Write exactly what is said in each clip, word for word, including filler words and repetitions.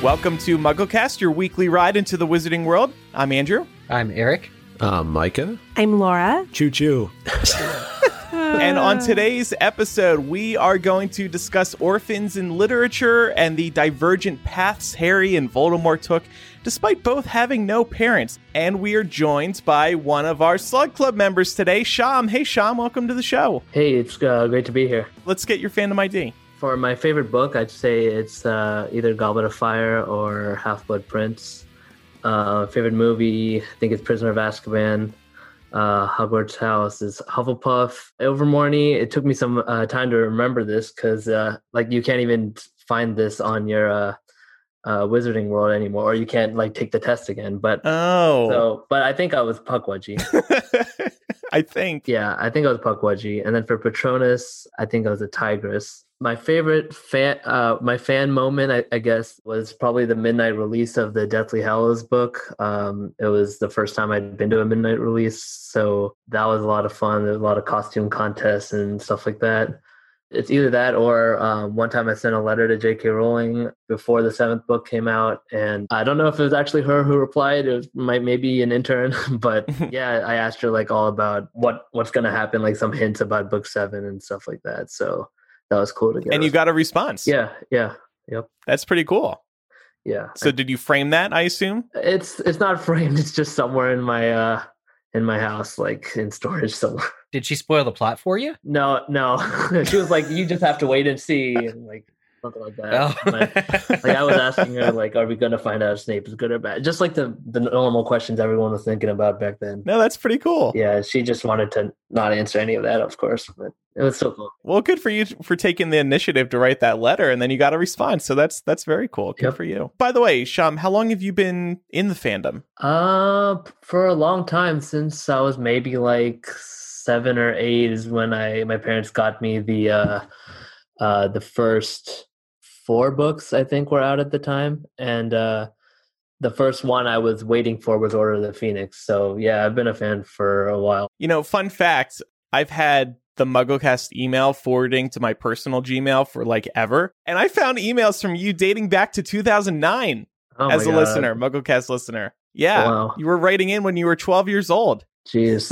Welcome to MuggleCast, your weekly ride into the wizarding world. I'm Andrew. I'm Eric. I'm Micah. I'm Laura. Choo choo. And on today's episode, we are going to discuss orphans in literature and the divergent paths Harry and Voldemort took, despite both having no parents. And we are joined by one of our Slug Club members today, Sham. Hey, Sham, welcome to the show. Hey, it's uh, great to be here. Let's get your fandom I D. For my favorite book, I'd say it's uh, either Goblet of Fire or Half-Blood Prince. Uh, favorite movie, I think it's Prisoner of Azkaban. Uh, Hogwarts House is Hufflepuff. Ilvermorny, it took me some uh, time to remember this because uh, like you can't even find this on your uh, uh, Wizarding World anymore, or you can't like take the test again. But Oh. so, but I think I was Puckwudgie. I think. Yeah, I think I was Puckwudgie. And then for Patronus, I think I was a Tigress. My favorite fan, uh, my fan moment, I, I guess, was probably the midnight release of the Deathly Hallows book. Um, it was the first time I'd been to a midnight release, so that was a lot of fun. There was a lot of costume contests and stuff like that. It's either that or um, one time I sent a letter to J K Rowling before the seventh book came out, and I don't know if it was actually her who replied. It was, might maybe an intern, but yeah, I asked her like all about what what's going to happen, like some hints about book seven and stuff like that. So that was cool to get. And you got a response. Yeah, yeah, yep. That's pretty cool. Yeah. So did you frame that, I assume? It's it's not framed. It's just somewhere in my uh in my house, like in storage somewhere. Did she spoil the plot for you? No, no. She was like, you just have to wait and see, and like something like that. Oh. But, like I was asking her, like, are we gonna find out if Snape is good or bad? Just like the the normal questions everyone was thinking about back then. No, that's pretty cool. Yeah, she just wanted to not answer any of that, of course, but it was so cool. Well, good for you for taking the initiative to write that letter, and then you got a response. So that's that's very cool. Good Yep. for you. By the way, Sham, how long have you been in the fandom? Uh, for a long time, since I was maybe like seven or eight is when I my parents got me the uh, uh, the first four books I think were out at the time, and uh, the first one I was waiting for was Order of the Phoenix. So yeah, I've been a fan for a while. You know, fun fact, I've had the MuggleCast email forwarding to my personal Gmail for like ever, and I found emails from you dating back to two thousand nine Oh as a my God. listener, MuggleCast listener. Yeah, Wow. You were writing in when you were twelve years old. Jeez.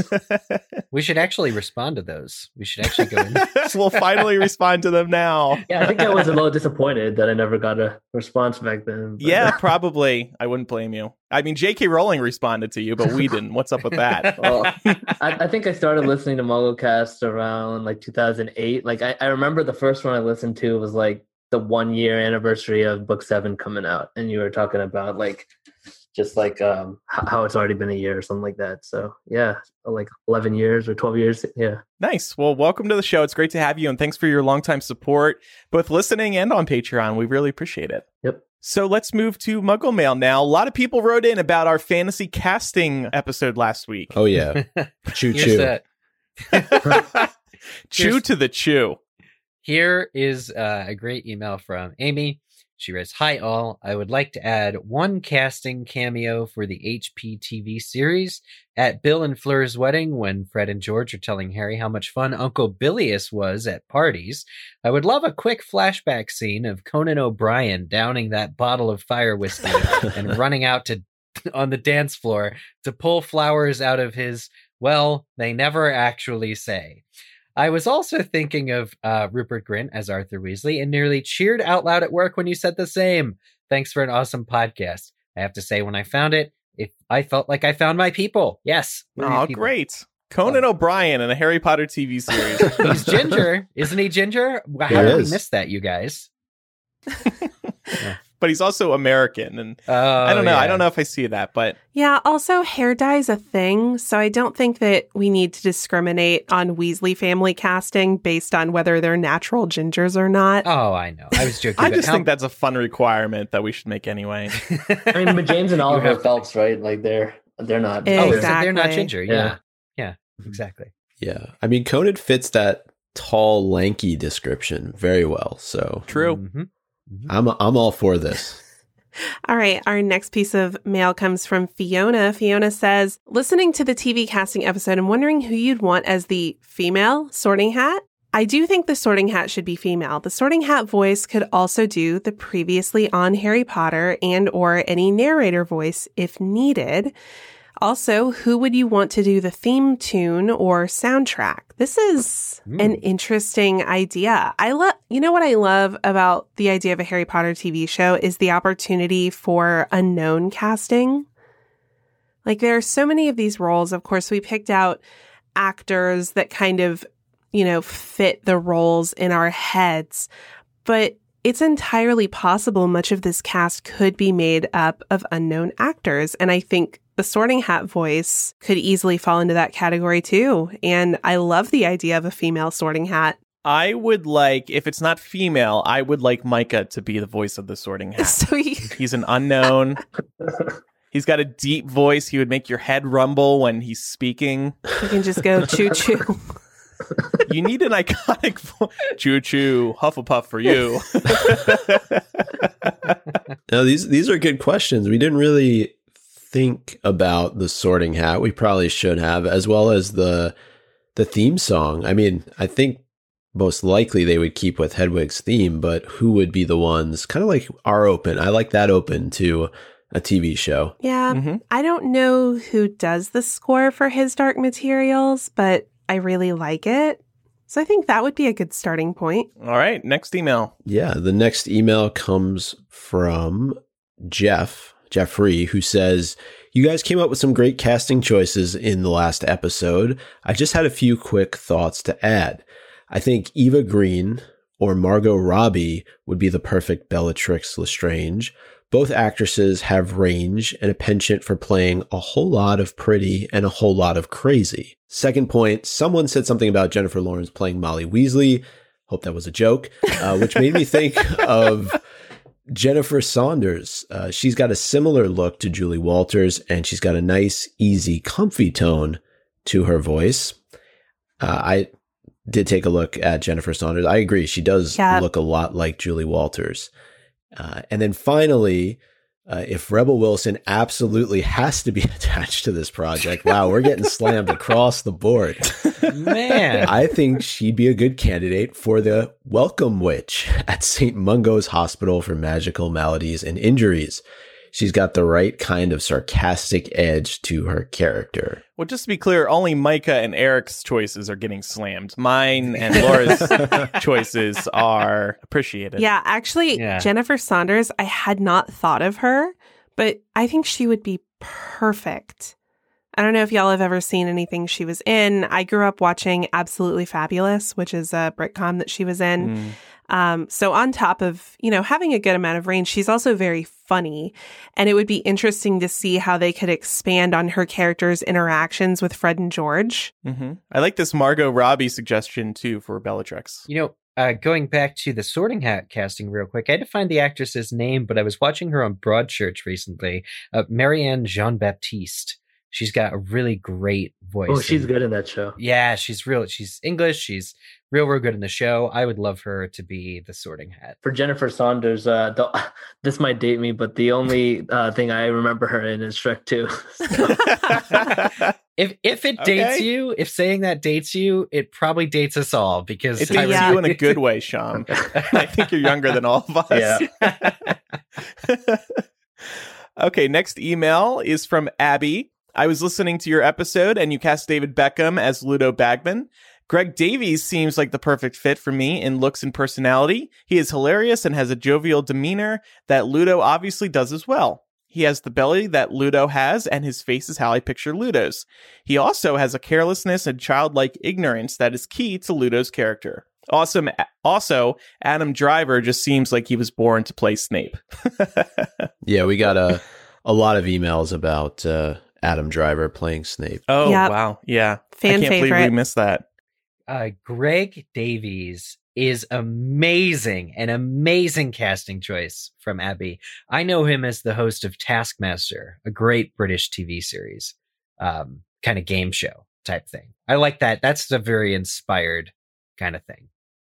We should actually respond to those. We should actually go in. We'll finally respond to them now. Yeah, I think I was a little disappointed that I never got a response back then. But Yeah, probably. I wouldn't blame you. I mean, J K Rowling responded to you, but we didn't. What's up with that? Well, I, I think I started listening to MuggleCast around like two thousand eight. Like I, I remember the first one I listened to was like the one year anniversary of book seven coming out, and you were talking about like just like um h- how it's already been a year or something like that. So yeah, like eleven years or twelve years. Yeah. Nice. Well, welcome to the show. It's great to have you, and thanks for your longtime support, both listening and on Patreon. We really appreciate it. Yep. So let's move to Muggle Mail now. A lot of people wrote in about our fantasy casting episode last week. Oh, yeah. Choo Here's choo. that. Chew Here's- to the chew. Here is uh, a great email from Amy. She writes, "Hi all, I would like to add one casting cameo for the H P T V series. At Bill and Fleur's wedding, when Fred and George are telling Harry how much fun Uncle Bilious was at parties, I would love a quick flashback scene of Conan O'Brien downing that bottle of fire whiskey and running out to on the dance floor to pull flowers out of his, well, they never actually say. I was also thinking of uh, Rupert Grint as Arthur Weasley and nearly cheered out loud at work when you said the same. Thanks for an awesome podcast. I have to say, when I found it, if I felt like I found my people. Yes. we're your Oh, people. great. Conan O'Brien in a Harry Potter T V series. He's Ginger. Isn't he Ginger? How He did we is. miss that, you guys? But he's also American, and Oh, I don't know. yeah. I don't know if I see that, but Yeah, also hair dye is a thing, so I don't think that we need to discriminate on Weasley family casting based on whether they're natural gingers or not. Oh, I know. I was joking. I but just how- think that's a fun requirement that we should make anyway. I mean, but James and Oliver have- Phelps, right? Like they're they're not. Oh, Exactly. so they're not Ginger. Yeah. Yeah. Yeah, exactly. Yeah. I mean, Conan fits that tall, lanky description very well. So True. Mhm. I'm I'm all for this. All right, our next piece of mail comes from Fiona. Fiona says, listening to the T V casting episode, I'm wondering who you'd want as the female Sorting Hat. I do think the Sorting Hat should be female. The Sorting Hat voice could also do the previously on Harry Potter and or any narrator voice if needed. Also, who would you want to do the theme tune or soundtrack? This is mm. an interesting idea. I love, you know what I love about the idea of a Harry Potter T V show is the opportunity for unknown casting. Like there are so many of these roles. Of course, we picked out actors that kind of, you know, fit the roles in our heads, but it's entirely possible much of this cast could be made up of unknown actors. And I think the Sorting Hat voice could easily fall into that category too. And I love the idea of a female Sorting Hat. I would like, if it's not female, I would like Micah to be the voice of the Sorting Hat. So he- He's an unknown. He's got a deep voice. He would make your head rumble when he's speaking. You can just go choo choo. You need an iconic vo- choo choo Hufflepuff for you. No, these these are good questions. We didn't really think about the Sorting Hat. We probably should have, as well as the the theme song. I mean, I think most likely they would keep with Hedwig's theme, but who would be the ones? Kind of like our open. I like that open to a T V show. Yeah, Mm-hmm. I don't know who does the score for His Dark Materials, but I really like it. So I think that would be a good starting point. All right, next email. Yeah, the next email comes from Jeff, Jeffrey, who says, you guys came up with some great casting choices in the last episode. I just had a few quick thoughts to add. I think Eva Green or Margot Robbie would be the perfect Bellatrix Lestrange. Both actresses have range and a penchant for playing a whole lot of pretty and a whole lot of crazy. Second point, someone said something about Jennifer Lawrence playing Molly Weasley. Hope that was a joke, uh, which made me think of Jennifer Saunders. Uh, she's got a similar look to Julie Walters, and she's got a nice, easy, comfy tone to her voice. Uh, I did take a look at Jennifer Saunders. I agree. She does yeah. look a lot like Julie Walters. Uh, and then finally, uh, if Rebel Wilson absolutely has to be attached to this project, wow, we're getting slammed across the board. Man. I think she'd be a good candidate for the Welcome Witch at Saint Mungo's Hospital for Magical Maladies and Injuries. She's got the right kind of sarcastic edge to her character. Well, just to be clear, only Micah and Eric's choices are getting slammed. Mine and Laura's choices are appreciated. Yeah, actually, Yeah. Jennifer Saunders, I had not thought of her, but I think she would be perfect. I don't know if y'all have ever seen anything she was in. I grew up watching Absolutely Fabulous, which is a Britcom that she was in. Mm. Um, so on top of, you know, having a good amount of range, she's also very funny. And it would be interesting to see how they could expand on her character's interactions with Fred and George. Mm-hmm. I like this Margot Robbie suggestion, too, for Bellatrix. You know, uh, going back to the Sorting Hat casting real quick, I had to find the actress's name, but I was watching her on Broadchurch recently. Uh, Marianne Jean-Baptiste. She's got a really great voice. Oh, she's and, good in that show. Yeah, she's real. She's English. She's real, real good in the show. I would love her to be the Sorting Hat. For Jennifer Saunders, uh, the, this might date me, but the only uh, thing I remember her in is Shrek two. If if it Okay. dates you, if saying that dates you, it probably dates us all because It I dates Yeah. you in a good way, Sean. I think you're younger than all of us. Yeah. Okay, next email is from Abby. I was listening to your episode and you cast David Beckham as Ludo Bagman. Greg Davies seems like the perfect fit for me in looks and personality. He is hilarious and has a jovial demeanor that Ludo obviously does as well. He has the belly that Ludo has, and his face is how I picture Ludo's. He also has a carelessness and childlike ignorance that is key to Ludo's character. Awesome. Also, Adam Driver just seems like he was born to play Snape. Yeah, we got a, a lot of emails about uh, Adam Driver playing Snape. Oh, Yep. wow. Yeah. Fan I can't believe favorite. we missed that. Uh, Greg Davies is amazing, an amazing casting choice from Abby. I know him as the host of Taskmaster, a great British T V series, um, kind of game show type thing. I like that. That's a very inspired kind of thing.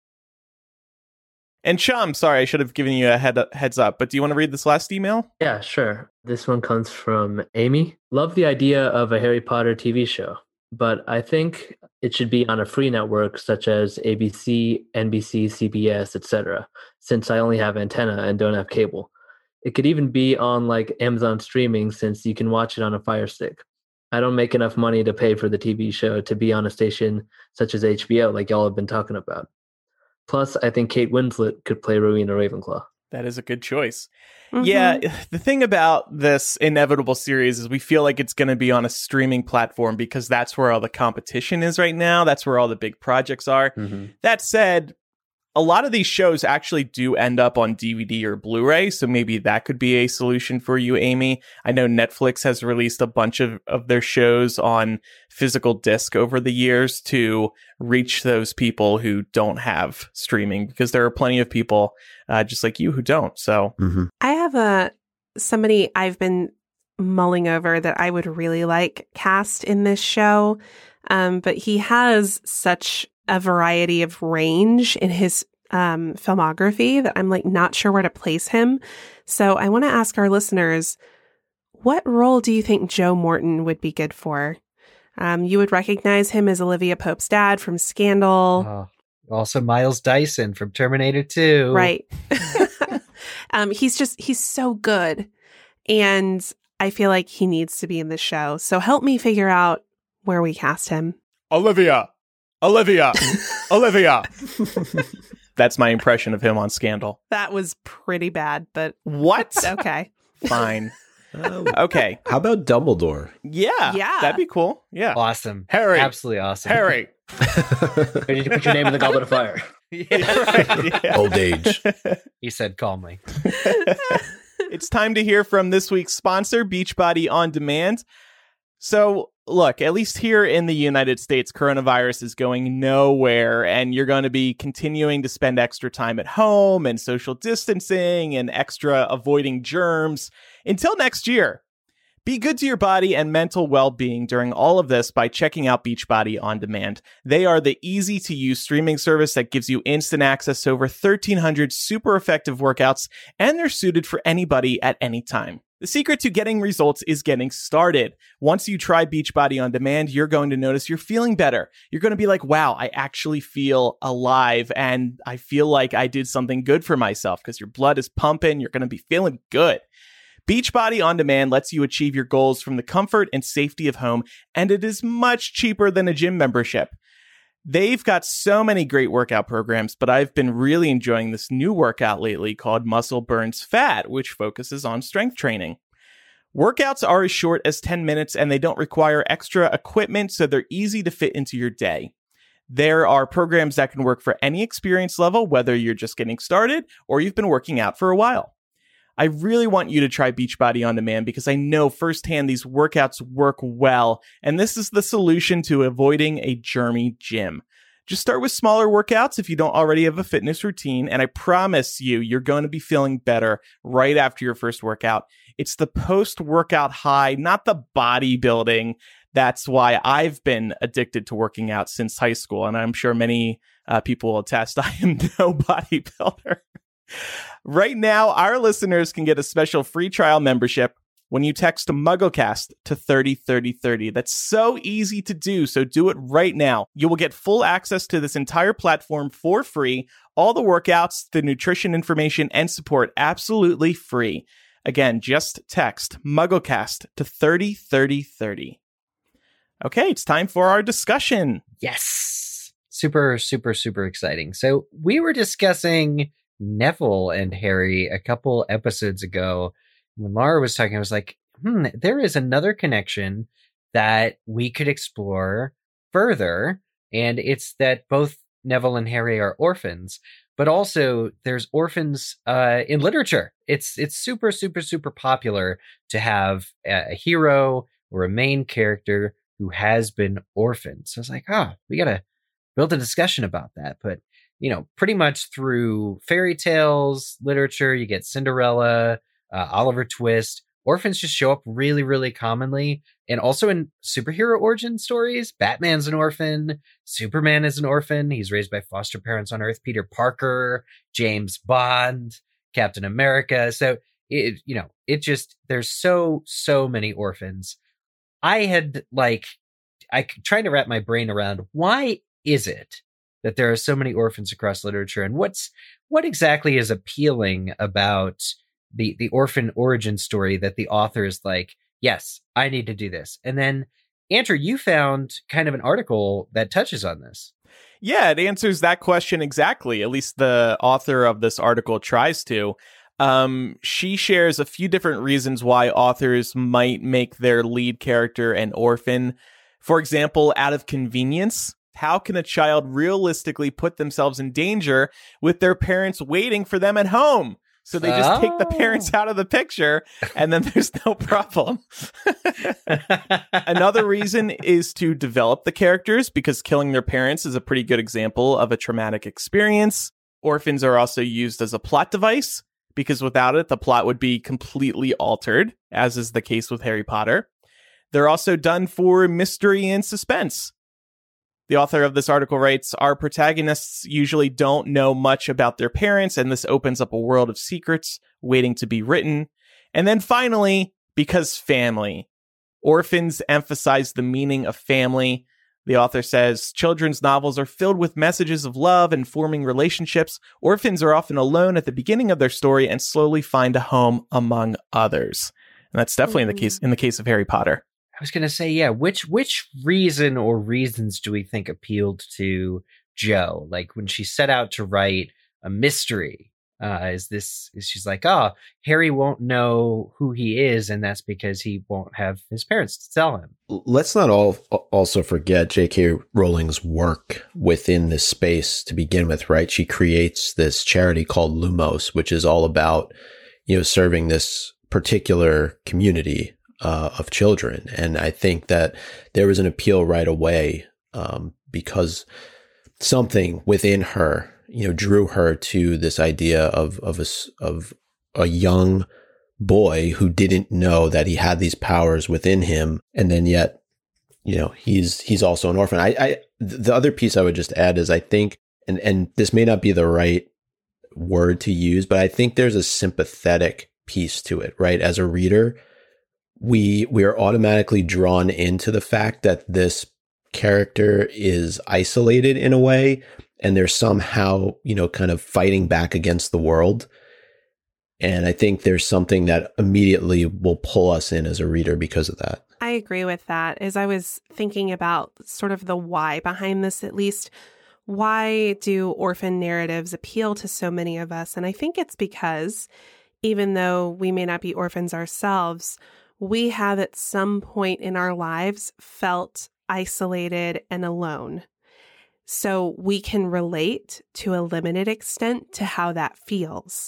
And Sham, sorry, I should have given you a head heads up, but do you want to read this last email? Yeah, sure. This one comes from Amy. Love the idea of a Harry Potter T V show. but I think it should be on a free network such as A B C, N B C, C B S, et cetera, since I only have antenna and don't have cable. It could even be on like Amazon streaming since you can watch it on a Fire Stick. I don't make enough money to pay for the T V show to be on a station such as H B O like y'all have been talking about. Plus, I think Kate Winslet could play Rowena Ravenclaw. That is a good choice. Mhm. Yeah, the thing about this inevitable series is we feel like it's going to be on a streaming platform because that's where all the competition is right now. That's where all the big projects are. Mm-hmm. That said, a lot of these shows actually do end up on D V D or Blu-ray, so maybe that could be a solution for you, Amy. I know Netflix has released a bunch of, of their shows on physical disc over the years to reach those people who don't have streaming, because there are plenty of people uh, just like you who don't. So Mm-hmm. I have a somebody I've been mulling over that I would really like cast in this show, um, but he has such a variety of range in his um, filmography that I'm like not sure where to place him. So I want to ask our listeners, what role do you think Joe Morton would be good for? Um, you would recognize him as Olivia Pope's dad from Scandal. Oh, also Miles Dyson from Terminator two. Right. um, he's just, he's so good. And I feel like he needs to be in the show. So help me figure out where we cast him. Olivia, Olivia, Olivia. That's my impression of him on Scandal. That was pretty bad, but What? okay. Fine. Uh, Okay. how about Dumbledore? Yeah. Yeah. That'd be cool. Yeah. Awesome. Harry. Absolutely awesome. Harry. You need to put your name in the Goblet of Fire. Yeah. Right, yeah. Old age. He said calmly. It's time to hear from this week's sponsor, Beachbody On Demand. So, look, at least here in the United States, coronavirus is going nowhere, and you're going to be continuing to spend extra time at home and social distancing and extra avoiding germs until next year. Be good to your body and mental well-being during all of this by checking out Beachbody On Demand. They are the easy-to-use streaming service that gives you instant access to over thirteen hundred super effective workouts, and they're suited for anybody at any time. The secret to getting results is getting started. Once you try Beachbody On Demand, you're going to notice you're feeling better. You're going to be like, wow, I actually feel alive, and I feel like I did something good for myself, because your blood is pumping. You're going to be feeling good. Beachbody On Demand lets you achieve your goals from the comfort and safety of home, and it is much cheaper than a gym membership. They've got so many great workout programs, but I've been really enjoying this new workout lately called Muscle Burns Fat, which focuses on strength training. Workouts are as short as ten minutes, and they don't require extra equipment, so they're easy to fit into your day. There are programs that can work for any experience level, whether you're just getting started or you've been working out for a while. I really want you to try Beachbody On Demand because I know firsthand these workouts work well, and this is the solution to avoiding a germy gym. Just start with smaller workouts if you don't already have a fitness routine, and I promise you, you're going to be feeling better right after your first workout. It's the post-workout high, not the bodybuilding. That's why I've been addicted to working out since high school, and I'm sure many uh, people will attest I am no bodybuilder. Right now, our listeners can get a special free trial membership when you text MuggleCast to thirty thirty thirty. That's so easy to do, so do it right now. You will get full access to this entire platform for free, all the workouts, the nutrition information, and support absolutely free. Again, just text MuggleCast to thirty thirty thirty. Okay, it's time for our discussion. Yes. Super, super, super exciting. So we were discussing Neville and Harry a couple episodes ago. When Laura was talking, I was like, hmm, there is another connection that we could explore further. And it's that both Neville and Harry are orphans, but also there's orphans uh, in literature. It's it's super, super, super popular to have a, a hero or a main character who has been orphaned. So I was like, oh, we got to build a discussion about that. But you know, pretty much through fairy tales, literature, you get Cinderella, uh, Oliver Twist. Orphans just show up really, really commonly. And also in superhero origin stories, Batman's an orphan, Superman is an orphan. He's raised by foster parents on Earth. Peter Parker, James Bond, Captain America. So, it, you know, it just, there's so, so many orphans. I had like I trying to wrap my brain around why is it that there are so many orphans across literature, and what's what exactly is appealing about the the orphan origin story that the author is like, yes, I need to do this. And then, Andrew, you found kind of an article that touches on this. Yeah, it answers that question exactly. At least the author of this article tries to. Um, she shares a few different reasons why authors might make their lead character an orphan. For example, out of convenience. How can a child realistically put themselves in danger with their parents waiting for them at home? So they just oh. take the parents out of the picture, and then there's no problem. Another reason is to develop the characters, because killing their parents is a pretty good example of a traumatic experience. Orphans are also used as a plot device, because without it, the plot would be completely altered, as is the case with Harry Potter. They're also done for mystery and suspense. The author of this article writes, our protagonists usually don't know much about their parents, and this opens up a world of secrets waiting to be written. And then finally, because family. Orphans emphasize the meaning of family. The author says, children's novels are filled with messages of love and forming relationships. Orphans are often alone at the beginning of their story and slowly find a home among others. And that's definitely in the case in the case of Harry Potter. I was going to say, yeah, which which reason or reasons do we think appealed to Jo? Like when she set out to write a mystery, uh, is this, is she's like, oh, Harry won't know who he is, and that's because he won't have his parents to tell him. Let's not all also forget J K. Rowling's work within this space to begin with, right? She creates this charity called Lumos, which is all about, you know, serving this particular community Uh, of children. And I think that there was an appeal right away um, because something within her, you know, drew her to this idea of of a, of a young boy who didn't know that he had these powers within him, and then yet, you know, he's he's also an orphan. I, I the other piece I would just add is I think, and and this may not be the right word to use, but I think there's a sympathetic piece to it, right? As a reader, we we are automatically drawn into the fact that this character is isolated in a way, and they're somehow, you know, kind of fighting back against the world. And I think there's something that immediately will pull us in as a reader because of that. I agree with that. As I was thinking about sort of the why behind this, at least, why do orphan narratives appeal to so many of us? And I think it's because even though we may not be orphans ourselves, we have at some point in our lives felt isolated and alone. So we can relate to a limited extent to how that feels.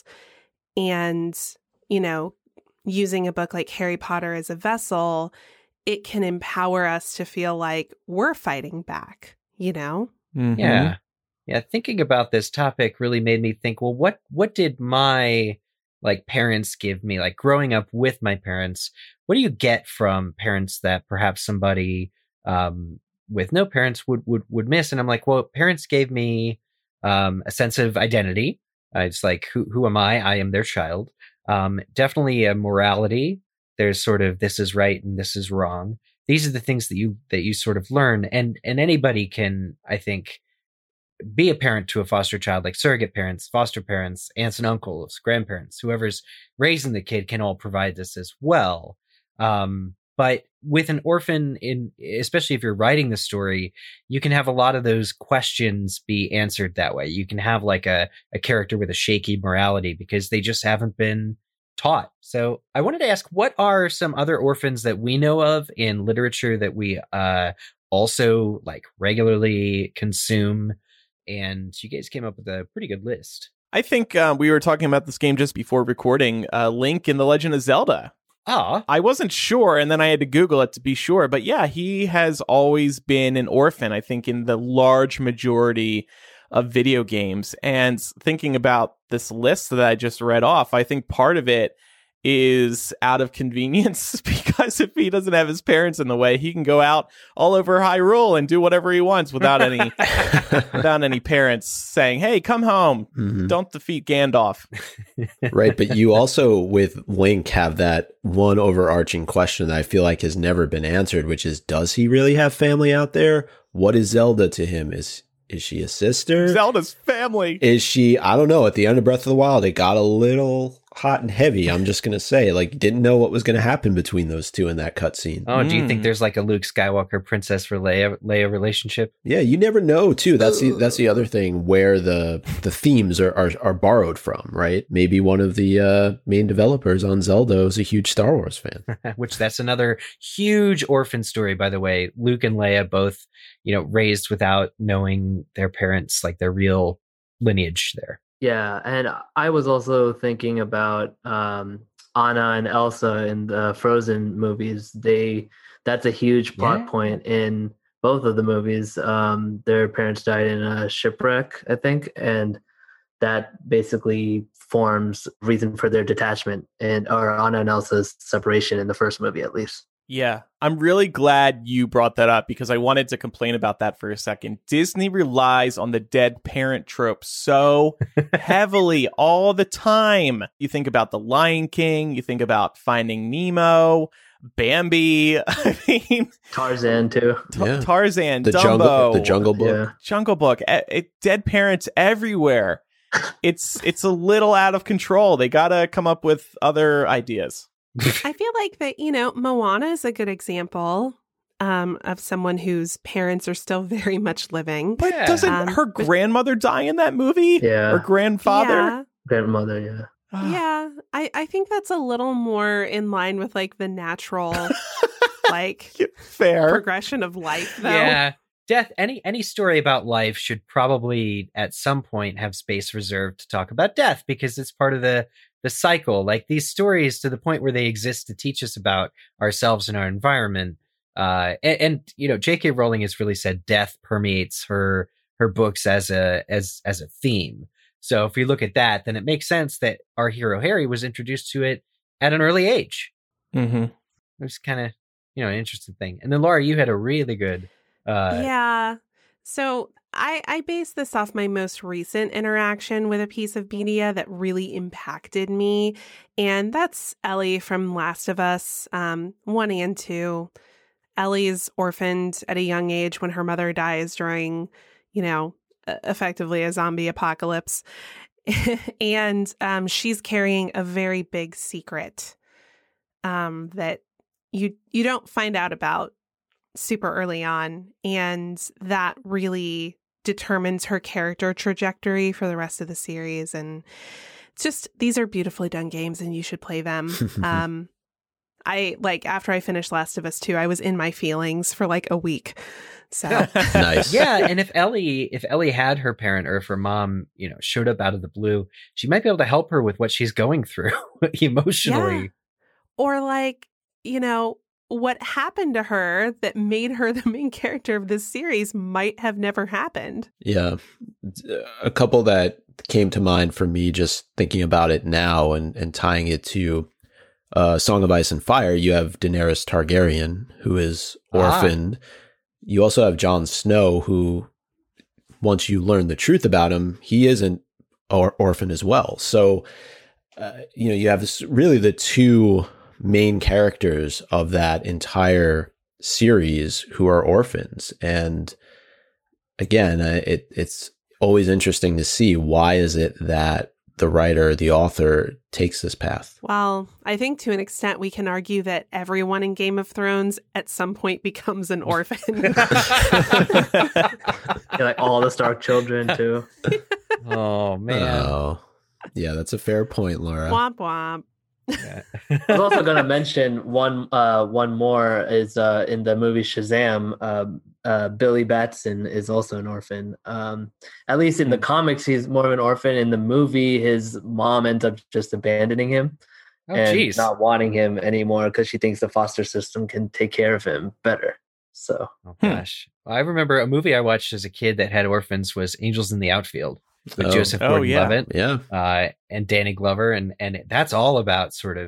And, you know, using a book like Harry Potter as a vessel, it can empower us to feel like we're fighting back, you know? Mm-hmm. Yeah. Yeah. Thinking about this topic really made me think, well, what, what did my like parents give me, like growing up with my parents? What do you get from parents that perhaps somebody um, with no parents would, would, would miss? And I'm like, well, parents gave me um, a sense of identity. Uh, it's like, who, who am I? I am their child. Um, definitely a morality. There's sort of, this is right and this is wrong. These are the things that you, that you sort of learn. And, and anybody can, I think, be a parent to a foster child, like surrogate parents, foster parents, aunts and uncles, grandparents, whoever's raising the kid can all provide this as well. Um, but with an orphan, in especially if you're writing the story, you can have a lot of those questions be answered that way. You can have like a, a character with a shaky morality because they just haven't been taught. So I wanted to ask, what are some other orphans that we know of in literature that we uh, also like regularly consume? And you guys came up with a pretty good list. I think uh, we were talking about this game just before recording. Uh, Link in The Legend of Zelda. Ah, I wasn't sure, and then I had to Google it to be sure. But yeah, he has always been an orphan, I think, in the large majority of video games. And thinking about this list that I just read off, I think part of it is out of convenience because if he doesn't have his parents in the way, he can go out all over Hyrule and do whatever he wants without any without any parents saying, "Hey, come home. Mm-hmm. Don't defeat Gandalf." Right, but you also with Link have that one overarching question that I feel like has never been answered, which is, does he really have family out there? What is Zelda to him? Is is she a sister? Zelda's family. Is she, I don't know, at the end of Breath of the Wild, it got a little hot and heavy. I'm just going to say, like, didn't know what was going to happen between those two in that cutscene. Oh, mm. Do you think there's like a Luke Skywalker Princess for Leia, Leia relationship? Yeah, you never know, too. That's the that's the other thing where the the themes are, are, are borrowed from, right? Maybe one of the uh, main developers on Zelda is a huge Star Wars fan. Which that's another huge orphan story, by the way. Luke and Leia both, you know, raised without knowing their parents, like their real lineage there. Yeah, and I was also thinking about um, Anna and Elsa in the Frozen movies. They that's a huge plot yeah. point in both of the movies. Um, their parents died in a shipwreck, I think, and that basically forms reason for their detachment and or Anna and Elsa's separation in the first movie, at least. Yeah, I'm really glad you brought that up because I wanted to complain about that for a second. Disney relies on the dead parent trope so heavily all the time. You think about The Lion King, you think about Finding Nemo, Bambi, I mean... Tarzan, too. T- yeah. Tarzan, the Dumbo. Jungle, the Jungle Book. Yeah. Jungle Book. It, it, dead parents everywhere. It's, it's a little out of control. They gotta come up with other ideas. I feel like that, you know, Moana is a good example um, of someone whose parents are still very much living. But Yeah. doesn't Um, her but- grandmother die in that movie? Yeah. Or grandfather? Yeah, Grandmother, yeah. yeah. I, I think that's a little more in line with like the natural, like Fair. progression of life, though. Yeah. Death, any any story about life should probably at some point have space reserved to talk about death because it's part of the the cycle. Like these stories, to the point where they exist to teach us about ourselves and our environment. Uh, and, and you know, J K. Rowling has really said death permeates her her books as a as as a theme. So if we look at that, then it makes sense that our hero Harry was introduced to it at an early age. Mm-hmm. It was kind of, you know, an interesting thing. And then Laura, you had a really good. Uh, yeah. So I, I based this off my most recent interaction with a piece of media that really impacted me. And that's Ellie from Last of Us, um, one and two. Ellie's orphaned at a young age when her mother dies during, you know, effectively a zombie apocalypse. And um, she's carrying a very big secret um, that you you don't find out about super early on, and that really determines her character trajectory for the rest of the series. And it's just, these are beautifully done games and you should play them. um I like after I finished Last of Us two, I was in my feelings for like a week. So Nice. Yeah, and if Ellie if Ellie had her parent or if her mom, you know, showed up out of the blue, she might be able to help her with what she's going through emotionally. Yeah. Or like, you know, what happened to her that made her the main character of this series might have never happened. Yeah. A couple that came to mind for me just thinking about it now and, and tying it to uh, Song of Ice and Fire. You have Daenerys Targaryen, who is orphaned. Ah. You also have Jon Snow, who, once you learn the truth about him, he is an or- orphan as well. So, uh, you know, you have this, really the two main characters of that entire series who are orphans. And again, it it's always interesting to see, why is it that the writer, the author takes this path? Well, I think to an extent we can argue that everyone in Game of Thrones at some point becomes an orphan. Yeah, like all the Stark children too. Oh man. Oh, yeah, that's a fair point, Laura. Womp womp. Yeah. I was also going to mention one uh, one more is uh, in the movie Shazam. Uh, uh, Billy Batson is also an orphan. Um, at least in the comics, he's more of an orphan. In the movie, his mom ends up just abandoning him Oh, and geez. not wanting him anymore because she thinks the foster system can take care of him better. So, Oh gosh. Well, I remember a movie I watched as a kid that had orphans was Angels in the Outfield with Oh. Joseph Oh, Gordon-Levitt yeah. Yeah. uh, and Danny Glover, and and that's all about sort of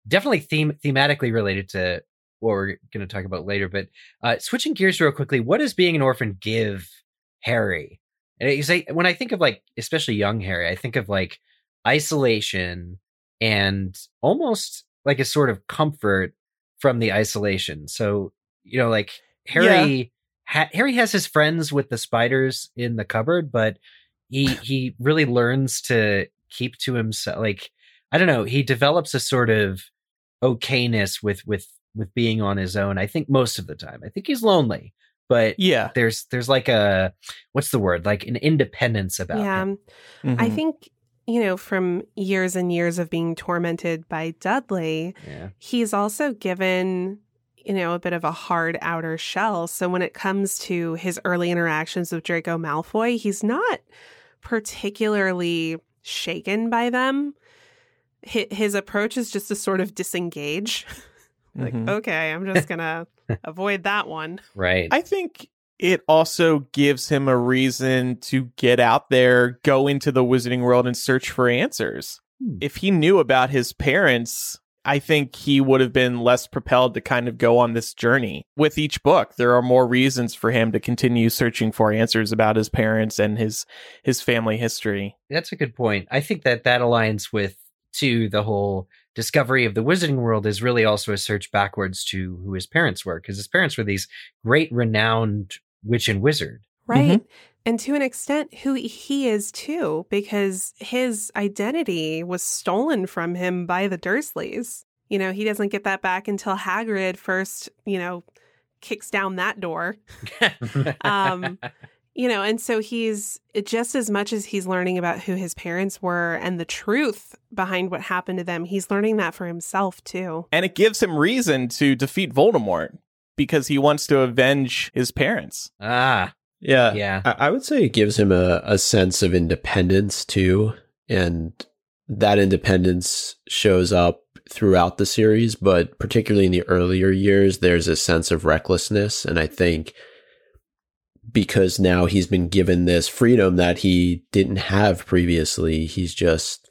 definitely theme thematically related to what we're going to talk about later. But uh, switching gears real quickly, what does being an orphan give Harry? And you say, when I think of like, especially young Harry, I think of like isolation and almost like a sort of comfort from the isolation. So, you know, like Harry, yeah. ha- Harry has his friends with the spiders in the cupboard, but he, he really learns to keep to himself. Like, I don't know, he develops a sort of okayness with, with, with being on his own. I think most of the time, I think he's lonely, but yeah, there's, there's like a, what's the word? Like an independence about yeah. him. Mm-hmm. I think, you know, from years and years of being tormented by Dudley, yeah. he's also given, you know, a bit of a hard outer shell. So when it comes to his early interactions with Draco Malfoy, he's not particularly shaken by them. His, his approach is just to sort of disengage. Like, mm-hmm. okay, I'm just going to avoid that one. Right. I think it also gives him a reason to get out there, go into the wizarding world and search for answers. Hmm. If he knew about his parents, I think he would have been less propelled to kind of go on this journey. With each book, there are more reasons for him to continue searching for answers about his parents and his his family history. That's a good point. I think that that aligns with, to the whole discovery of the wizarding world is really also a search backwards to who his parents were, because his parents were these great renowned witch and wizard. Right. Mm-hmm. And to an extent, who he is too, because his identity was stolen from him by the Dursleys. You know, he doesn't get that back until Hagrid first, you know, kicks down that door. um, you know, and so he's just as much as he's learning about who his parents were and the truth behind what happened to them, he's learning that for himself too. And it gives him reason to defeat Voldemort because he wants to avenge his parents. Ah, yeah. Yeah. I, I would say it gives him a, a sense of independence too. And that independence shows up throughout the series, but particularly in the earlier years, there's a sense of recklessness. And I think because now he's been given this freedom that he didn't have previously, he's just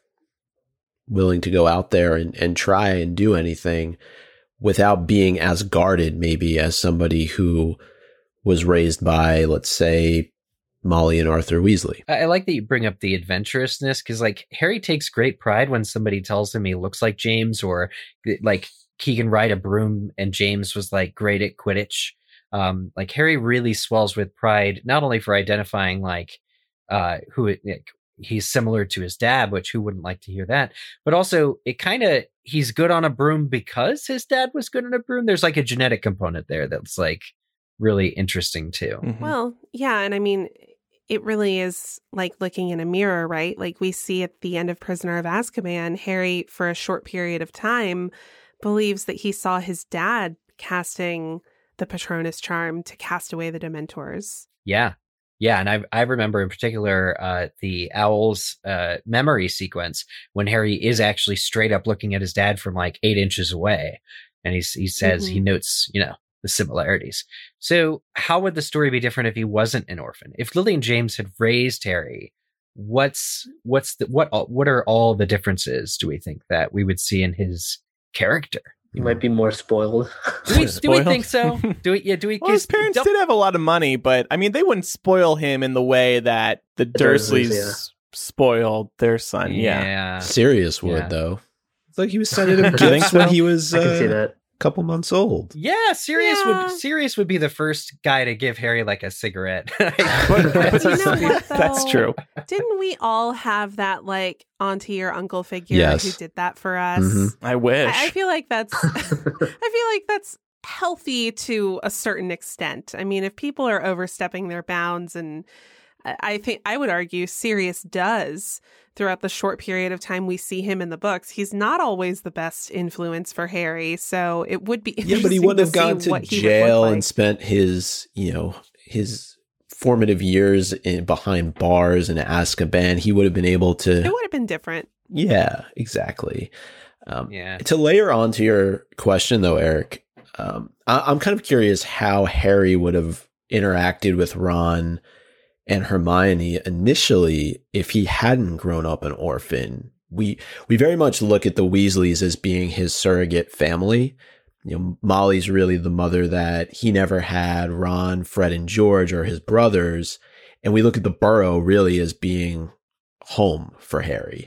willing to go out there and, and try and do anything without being as guarded maybe as somebody who was raised by, let's say, Molly and Arthur Weasley. I like that you bring up the adventurousness, because like Harry takes great pride when somebody tells him he looks like James, or like he can ride a broom and James was like great at Quidditch. Um, like Harry really swells with pride, not only for identifying like uh, who it, like, he's similar to his dad, which who wouldn't like to hear that, but also it kind of, he's good on a broom because his dad was good on a broom. There's like a genetic component there that's like really interesting too. Mm-hmm. Well, yeah. And I mean, it really is like looking in a mirror, right? Like we see at the end of Prisoner of Azkaban, Harry, for a short period of time, believes that he saw his dad casting the Patronus charm to cast away the Dementors. Yeah. Yeah. And I I remember in particular uh, the Owl's uh, memory sequence when Harry is actually straight up looking at his dad from like eight inches away. And he's, he says, mm-hmm. he notes, you know, the similarities. So how would the story be different if he wasn't an orphan? If Lily and James had raised Harry, what's, what's the, what, what are all the differences, do we think, that we would see in his character? He might be more spoiled. Do we, do we think so? Do we? Yeah. Do we? Well, his parents did have a lot of money, but I mean, they wouldn't spoil him in the way that the, the Dursleys, Dursleys yeah. spoiled their son. Yeah, yeah. Sirius would yeah. though. It's like he was sending him gifts when he was. I can uh, see that. Couple months old. Yeah, Sirius yeah. would Sirius would be the first guy to give Harry like a cigarette. but, but you know what, that's true. Didn't we all have that like auntie or uncle figure yes. who did that for us? Mm-hmm. I wish. I, I feel like that's I feel like that's healthy to a certain extent. I mean, if people are overstepping their bounds, and I think I would argue Sirius does throughout the short period of time we see him in the books, he's not always the best influence for Harry. So it would be yeah, but he wouldn't have gone to jail like. and spent his, you know, his formative years in behind bars in Azkaban. He would have been able to. It would have been different. Yeah, exactly. Um, yeah. To layer onto your question, though, Eric, um, I- I'm kind of curious how Harry would have interacted with Ron and Hermione initially if he hadn't grown up an orphan. we we very much look at the Weasleys as being his surrogate family. You know, Molly's really the mother that he never had. Ron, Fred, and George are his brothers. And we look at the Burrow really as being home for Harry.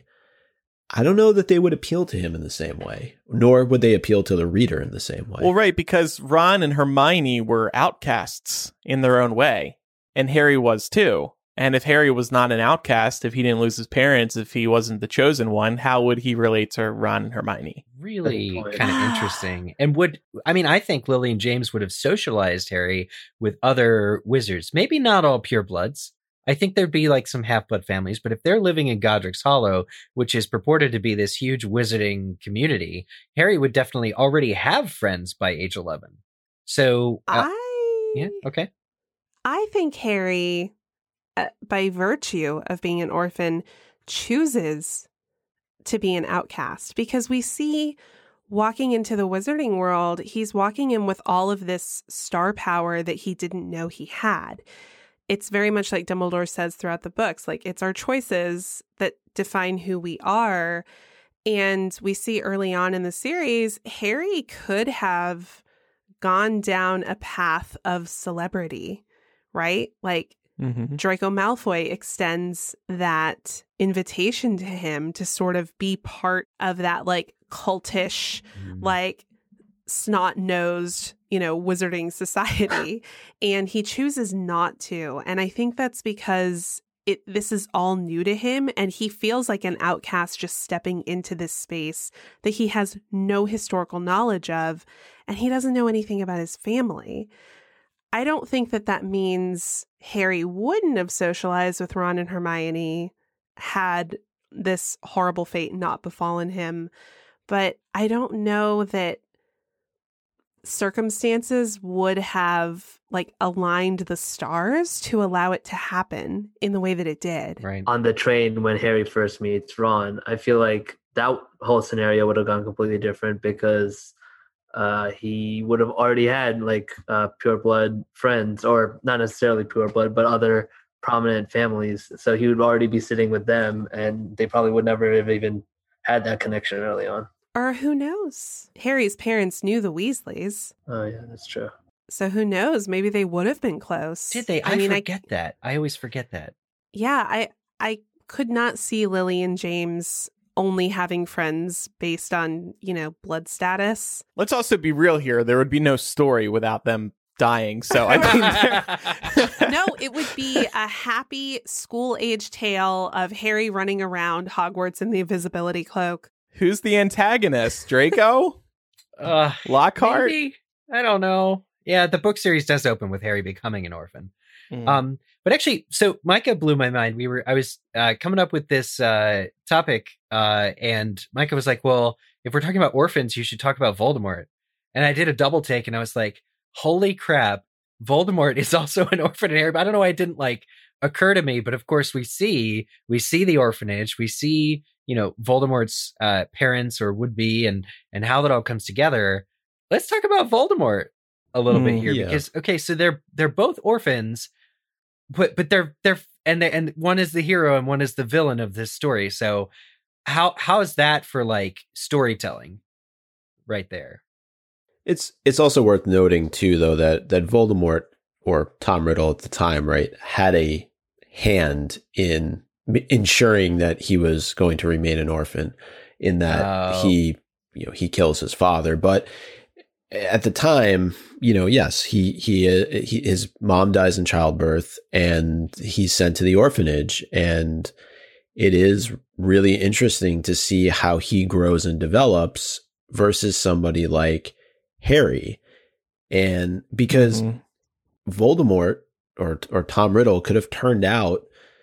I don't know that they would appeal to him in the same way, nor would they appeal to the reader in the same way. Well, right, because Ron and Hermione were outcasts in their own way, and Harry was too. And if Harry was not an outcast, if he didn't lose his parents, if he wasn't the chosen one, how would he relate to Ron and Hermione? Really kind of interesting. And would, I mean, I think Lily and James would have socialized Harry with other wizards. Maybe not all purebloods. I think there'd be like some half-blood families, but if they're living in Godric's Hollow, which is purported to be this huge wizarding community, Harry would definitely already have friends by age eleven. So, uh, I yeah, okay. I think Harry, uh, by virtue of being an orphan, chooses to be an outcast, because we see walking into the wizarding world, he's walking in with all of this star power that he didn't know he had. It's very much like Dumbledore says throughout the books, like it's our choices that define who we are. And we see early on in the series, Harry could have gone down a path of celebrity, right? Like mm-hmm. Draco Malfoy extends that invitation to him to sort of be part of that like cultish, mm. like snot-nosed, you know, wizarding society, and he chooses not to. And I think that's because it this is all new to him, and he feels like an outcast just stepping into this space that he has no historical knowledge of, and he doesn't know anything about his family. I don't think that that means Harry wouldn't have socialized with Ron and Hermione had this horrible fate not befallen him, but I don't know that circumstances would have like aligned the stars to allow it to happen in the way that it did. Right. On the train when Harry first meets Ron, I feel like that whole scenario would have gone completely different, because uh, he would have already had like uh, pure blood friends, or not necessarily pure blood, but other prominent families. So he would already be sitting with them, and they probably would never have even had that connection early on. Or who knows? Harry's parents knew the Weasleys. Oh, yeah, that's true. So who knows? Maybe they would have been close. Did they? I, I mean, forget I, that. I always forget that. Yeah, I I could not see Lily and James only having friends based on, you know, blood status. Let's also be real here. There would be no story without them dying. So I mean, no, it would be a happy school-age tale of Harry running around Hogwarts in the invisibility cloak. Who's the antagonist? Draco? uh, Lockhart? Maybe? I don't know. Yeah, the book series does open with Harry becoming an orphan. Mm. Um, but actually, so Micah blew my mind. We were, I was uh, coming up with this uh, topic, uh, and Micah was like, "Well, if we're talking about orphans, you should talk about Voldemort." And I did a double take, and I was like, "Holy crap! Voldemort is also an orphan in Harry." But I don't know why it didn't like occur to me. But of course, we see we see the orphanage. We see, you know, Voldemort's uh, parents or would be, and and how that all comes together. Let's talk about Voldemort a little mm, bit here, yeah. because okay, so they're they're both orphans, but but they're they're and they, and one is the hero and one is the villain of this story. So how how is that for like storytelling, right there? It's it's also worth noting too, though, that that Voldemort, or Tom Riddle at the time, right, had a hand in ensuring that he was going to remain an orphan, in that oh. he, you know, he kills his father. But at the time, you know, yes, he, he, uh, he, his mom dies in childbirth and he's sent to the orphanage. And it is really interesting to see how he grows and develops versus somebody like Harry. And because mm-hmm. Voldemort or, or Tom Riddle could have turned out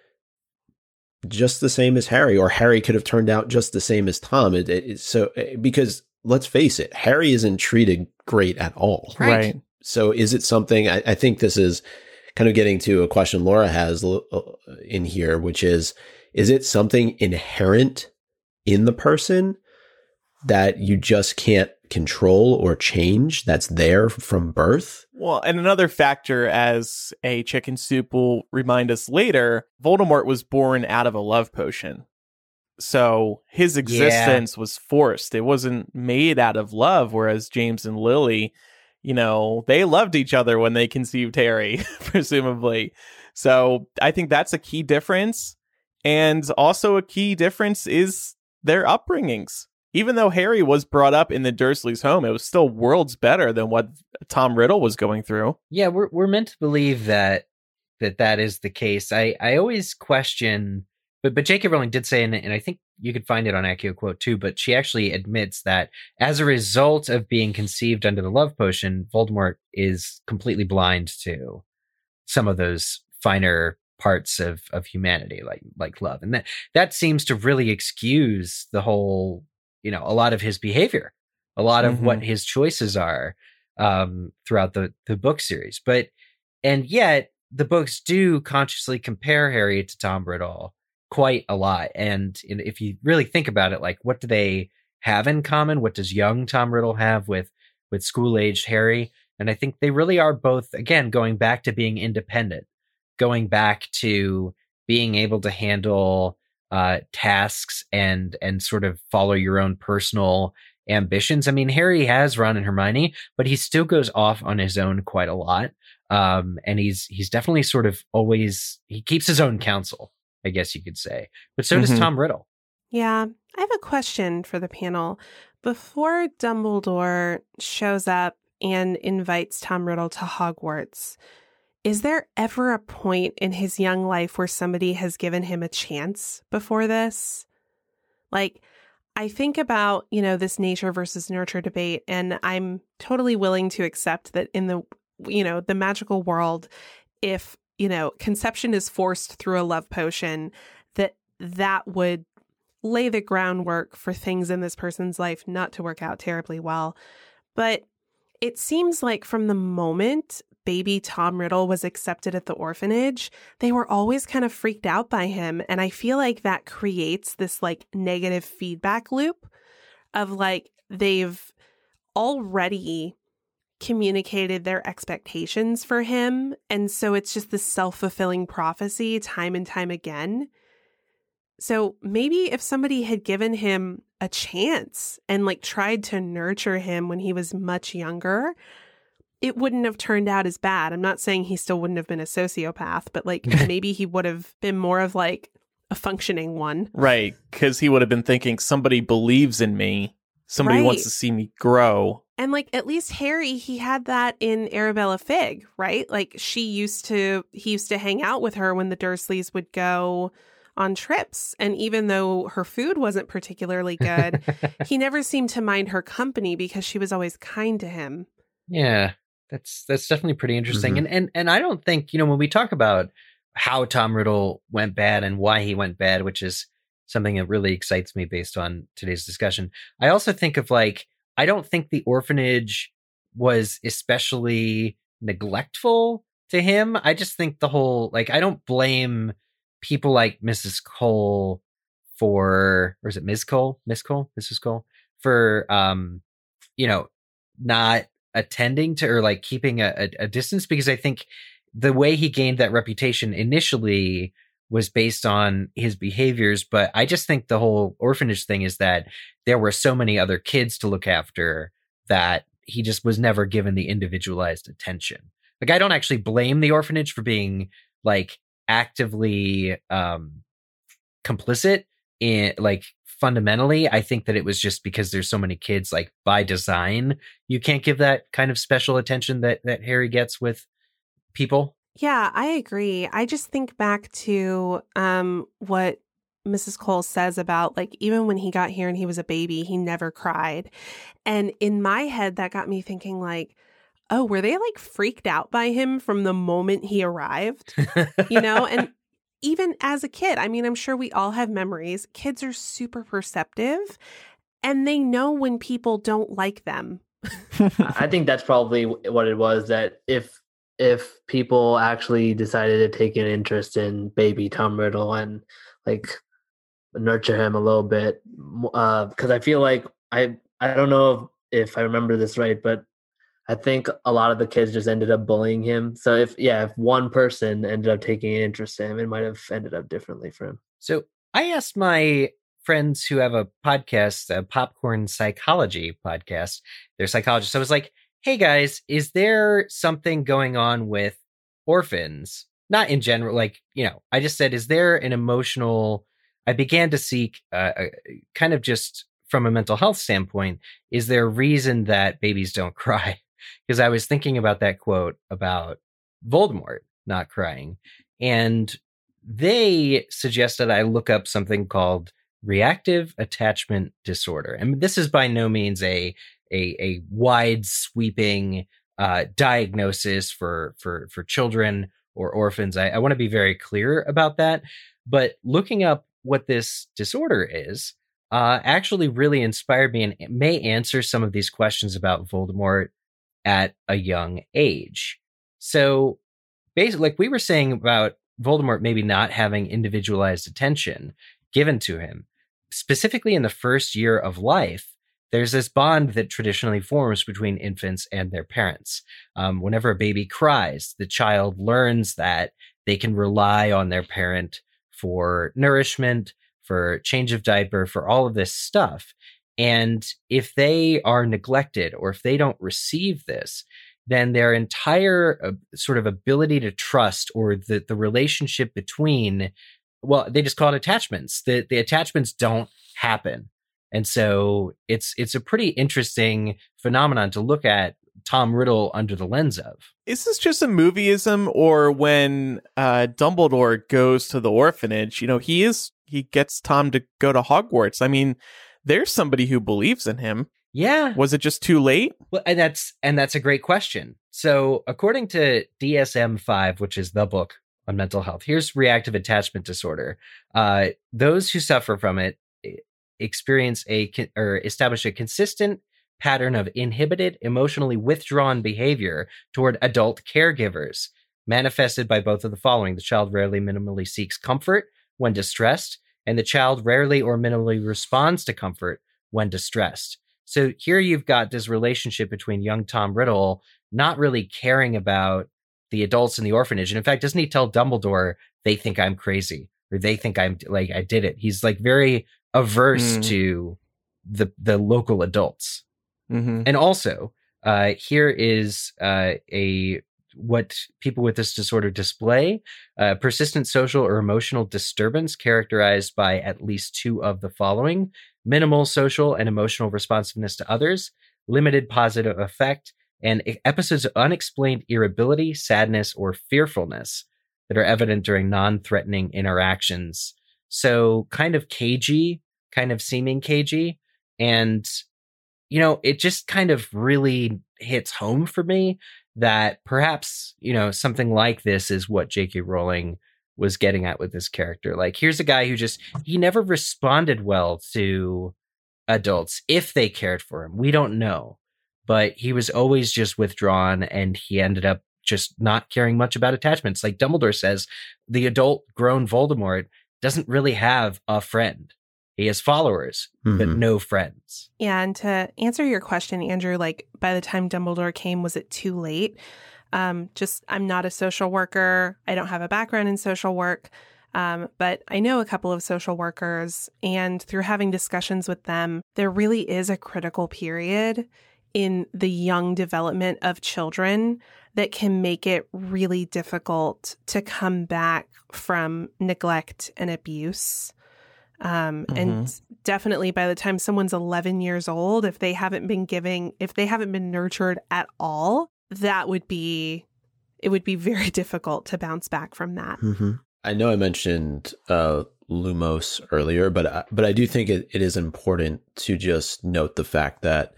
just the same as Harry, or Harry could have turned out just the same as Tom. It, it, so because let's face it, Harry isn't treated great at all. Right. right. So is it something, I, I think this is kind of getting to a question Laura has in here, which is, is it something inherent in the person that you just can't control or change, that's there from birth? Well, and another factor, as a Chicken Soup will remind us later, Voldemort was born out of a love potion. So his existence yeah. was forced. It wasn't made out of love, whereas James and Lily, you know, they loved each other when they conceived Harry, presumably. So I think that's a key difference. And also a key difference is their upbringings. Even though Harry was brought up in the Dursleys' home, it was still worlds better than what Tom Riddle was going through. Yeah, we're we're meant to believe that that, that is the case. I, I always question, but but J K Rowling did say, and, and I think you could find it on Accio Quote too, but she actually admits that as a result of being conceived under the love potion, Voldemort is completely blind to some of those finer parts of, of humanity, like like love. And that, that seems to really excuse the whole, you know, a lot of his behavior, a lot of mm-hmm. what his choices are um, throughout the, the book series. But, and yet the books do consciously compare Harry to Tom Riddle quite a lot. And if you really think about it, like, what do they have in common? What does young Tom Riddle have with, with school-aged Harry? And I think they really are both, again, going back to being independent, going back to being able to handle uh, tasks and and sort of follow your own personal ambitions. I mean, Harry has Ron and Hermione, but he still goes off on his own quite a lot. Um, and he's he's definitely sort of always, he keeps his own counsel, I guess you could say. But so mm-hmm. does Tom Riddle. Yeah. I have a question for the panel. Before Dumbledore shows up and invites Tom Riddle to Hogwarts, is there ever a point in his young life where somebody has given him a chance before this? Like, I think about, you know, this nature versus nurture debate, and I'm totally willing to accept that in the, you know, the magical world, if, you know, conception is forced through a love potion, that that would lay the groundwork for things in this person's life not to work out terribly well. But it seems like from the moment baby Tom Riddle was accepted at the orphanage, they were always kind of freaked out by him. And I feel like that creates this like negative feedback loop of like, they've already communicated their expectations for him. And so it's just this self-fulfilling prophecy time and time again. So maybe if somebody had given him a chance and like tried to nurture him when he was much younger, it wouldn't have turned out as bad. I'm not saying he still wouldn't have been a sociopath, but like maybe he would have been more of like a functioning one. Right. Because he would have been thinking, somebody believes in me. Somebody right. wants to see me grow. And like at least Harry, he had that in Arabella Figg, right? Like she used to, he used to hang out with her when the Dursleys would go on trips. And even though her food wasn't particularly good, he never seemed to mind her company because she was always kind to him. Yeah. That's that's definitely pretty interesting. Mm-hmm. And, and and I don't think, you know, when we talk about how Tom Riddle went bad and why he went bad, which is something that really excites me based on today's discussion, I also think of like, I don't think the orphanage was especially neglectful to him. I just think the whole, like, I don't blame people like Missus Cole for, or is it Miz Cole? Miss Cole? Missus Cole? For, um, you know, not attending to or like keeping a, a, a distance, because I think the way he gained that reputation initially was based on his behaviors. But I just think the whole orphanage thing is that there were so many other kids to look after that he just was never given the individualized attention. Like, I don't actually blame the orphanage for being like actively um, complicit in, like, fundamentally, I think that it was just because there's so many kids, like by design, you can't give that kind of special attention that, that Harry gets with people. Yeah, I agree. I just think back to um, what Missus Cole says about, like, even when he got here and he was a baby, he never cried. And in my head, that got me thinking, like, oh, were they like freaked out by him from the moment he arrived? You know, and even as a kid, I mean, I'm sure we all have memories. Kids are super perceptive and they know when people don't like them. I think that's probably what it was, that if if people actually decided to take an interest in baby Tom Riddle and like nurture him a little bit, because uh, I feel like, I, I don't know if, if I remember this right, but I think a lot of the kids just ended up bullying him. So if, yeah, if one person ended up taking an interest in him, it might have ended up differently for him. So I asked my friends who have a podcast, a Popcorn Psychology podcast. They're psychologists. So I was like, hey guys, is there something going on with orphans? Not in general, like, you know, I just said, is there an emotional, I began to seek uh, a, kind of just from a mental health standpoint, is there a reason that babies don't cry? Because I was thinking about that quote about Voldemort not crying. And they suggested I look up something called reactive attachment disorder. And this is by no means a a, a wide sweeping uh, diagnosis for, for, for children or orphans. I, I want to be very clear about that. But looking up what this disorder is uh, actually really inspired me and may answer some of these questions about Voldemort at a young age. So basically, like we were saying about Voldemort maybe not having individualized attention given to him, specifically in the first year of life, there's this bond that traditionally forms between infants and their parents. Um, whenever a baby cries, the child learns that they can rely on their parent for nourishment, for change of diaper, for all of this stuff. And if they are neglected or if they don't receive this, then their entire uh, sort of ability to trust or the, the relationship between, well, they just call it attachments. The, the attachments don't happen. And so it's it's a pretty interesting phenomenon to look at Tom Riddle under the lens of. Is this just a movieism, or when uh, Dumbledore goes to the orphanage, you know, he is he gets Tom to go to Hogwarts? I mean, there's somebody who believes in him. Yeah. Was it just too late? Well, and that's and that's a great question. So according to D S M five, which is the book on mental health, here's reactive attachment disorder. Uh, those who suffer from it experience a or establish a consistent pattern of inhibited, emotionally withdrawn behavior toward adult caregivers, manifested by both of the following. The child rarely minimally seeks comfort when distressed, and the child rarely or minimally responds to comfort when distressed. So here you've got this relationship between young Tom Riddle not really caring about the adults in the orphanage. And in fact, doesn't he tell Dumbledore, they think I'm crazy, or they think I'm like, I did it. He's like very averse mm. to the the local adults. Mm-hmm. And also, uh, here is uh, a what people with this disorder display: uh, persistent social or emotional disturbance characterized by at least two of the following: minimal social and emotional responsiveness to others, limited positive affect, and episodes of unexplained irritability, sadness, or fearfulness that are evident during non-threatening interactions. So kind of cagey, kind of seeming cagey. And, you know, it just kind of really hits home for me that perhaps, you know, something like this is what J K Rowling was getting at with this character. Like, here's a guy who just, he never responded well to adults if they cared for him. We don't know. But he was always just withdrawn, and he ended up just not caring much about attachments. Like Dumbledore says, the adult grown Voldemort doesn't really have a friend. He has followers, mm-hmm. but no friends. Yeah, and to answer your question, Andrew, like by the time Dumbledore came, was it too late? Um, just, I'm not a social worker. I don't have a background in social work, um, but I know a couple of social workers, and through having discussions with them, there really is a critical period in the young development of children that can make it really difficult to come back from neglect and abuse. Um, mm-hmm. And definitely by the time someone's eleven years old, if they haven't been giving, if they haven't been nurtured at all, that would be, it would be very difficult to bounce back from that. Mm-hmm. I know I mentioned uh, Lumos earlier, but I, but I do think it, it is important to just note the fact that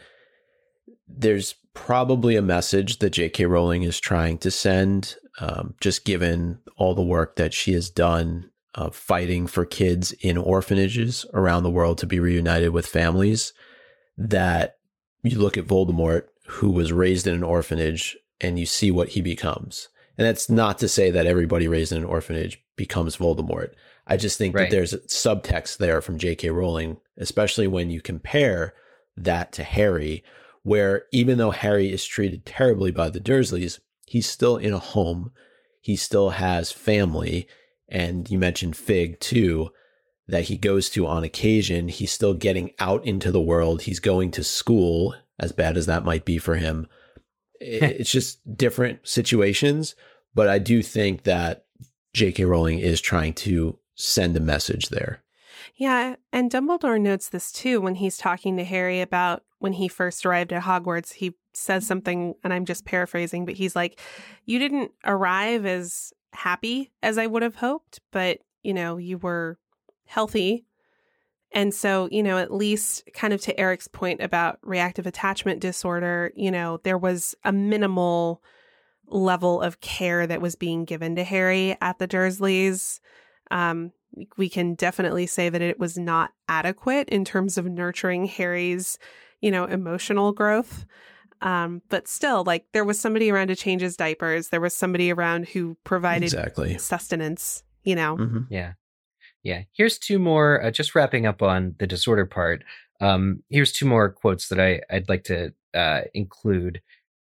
there's probably a message that J K Rowling is trying to send, um, just given all the work that she has done uh, fighting for kids in orphanages around the world to be reunited with families, that you look at Voldemort, who was raised in an orphanage, and you see what he becomes. And that's not to say that everybody raised in an orphanage becomes Voldemort. I just think right. that there's a subtext there from J K Rowling, especially when you compare that to Harry, where even though Harry is treated terribly by the Dursleys, he's still in a home. He still has family. And you mentioned Fig too. that he goes to on occasion, he's still getting out into the world. He's going to school, as bad as that might be for him. It's just different situations. But I do think that J K. Rowling is trying to send a message there. Yeah, and Dumbledore notes this too when he's talking to Harry about when he first arrived at Hogwarts. He says something, and I'm just paraphrasing, but he's like, you didn't arrive as happy as I would have hoped, but, you know, you were healthy. And so, you know, at least kind of to Eric's point about reactive attachment disorder, you know, there was a minimal level of care that was being given to Harry at the Dursleys. Um, we can definitely say that it was not adequate in terms of nurturing Harry's, you know, emotional growth. Um, but still, like, there was somebody around to change his diapers. There was somebody around who provided exactly. sustenance, you know? Mm-hmm. Yeah. Yeah. Here's two more, uh, just wrapping up on the disorder part. Um, here's two more quotes that I, I'd like to uh, include.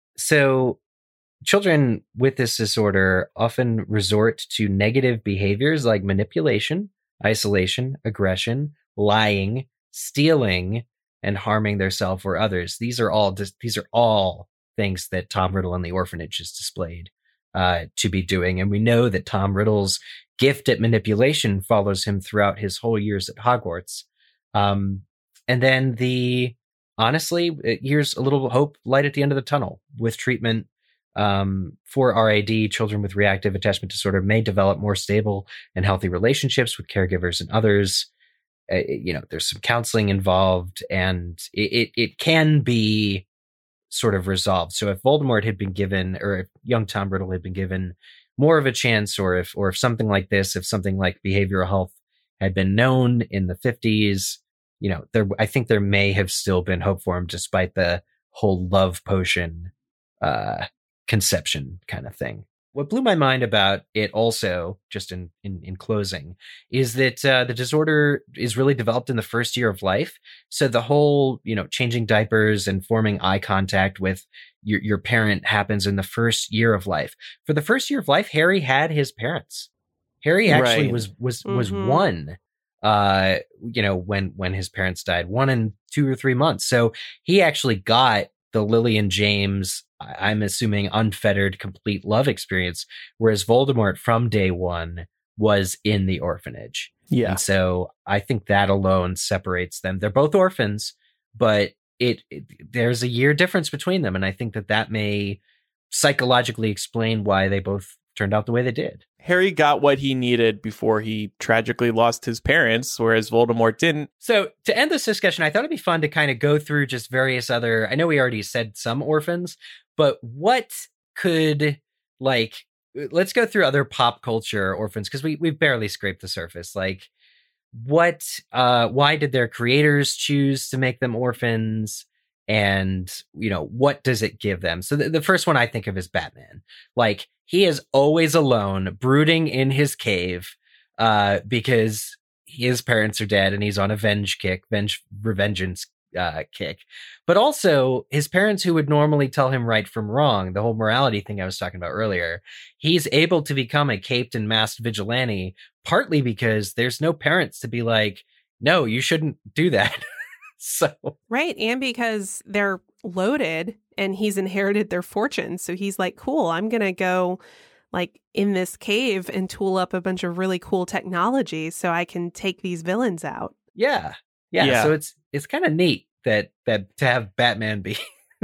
So children with this disorder often resort to negative behaviors like manipulation, isolation, aggression, lying, stealing, and harming theirself or others. These are all dis- these are all things that Tom Riddle and the orphanage is displayed uh, to be doing. And we know that Tom Riddle's gift at manipulation follows him throughout his whole years at Hogwarts. Um, and then the, honestly, here's a little hope light at the end of the tunnel. With treatment um, for R A D, children with reactive attachment disorder may develop more stable and healthy relationships with caregivers and others. Uh, you know, there's some counseling involved, and it, it, it can be sort of resolved. So if Voldemort had been given, or if young Tom Riddle had been given more of a chance, or if, or if something like this, if something like behavioral health had been known in the fifties, you know, there, I think there may have still been hope for him, despite the whole love potion, uh, conception kind of thing. What blew my mind about it also, just in, in, in closing, is that uh, the disorder is really developed in the first year of life. So the whole, you know, changing diapers and forming eye contact with your, your parent happens in the first year of life. For the first year of life, Harry had his parents. Harry actually Right. was, was, Mm-hmm. was one, uh, you know, when, when his parents died, one in two or three months. So he actually got the Lily and James, I'm assuming, unfettered, complete love experience, whereas Voldemort from day one was in the orphanage. Yeah. And so I think that alone separates them. They're both orphans, but it, it there's a year difference between them. And I think that that may psychologically explain why they both turned out the way they did. Harry got what he needed before he tragically lost his parents, whereas Voldemort didn't. So to end this discussion, I thought it'd be fun to kind of go through just various other, I know we already said some orphans, but what could, like, let's go through other pop culture orphans, because we, we've barely scraped the surface. Like, what, uh, why did their creators choose to make them orphans? And, you know, what does it give them? So the, the first one I think of is Batman. Like, he is always alone, brooding in his cave, uh, because his parents are dead and he's on a venge kick, venge, revengeance uh, kick. But also his parents, who would normally tell him right from wrong, the whole morality thing I was talking about earlier, he's able to become a caped and masked vigilante, partly because there's no parents to be like, no, you shouldn't do that. So Right. And because they're loaded and he's inherited their fortune. So he's like, cool, I'm going to go like in this cave and tool up a bunch of really cool technology so I can take these villains out. yeah, yeah. Yeah. So it's it's kind of neat that that to have Batman be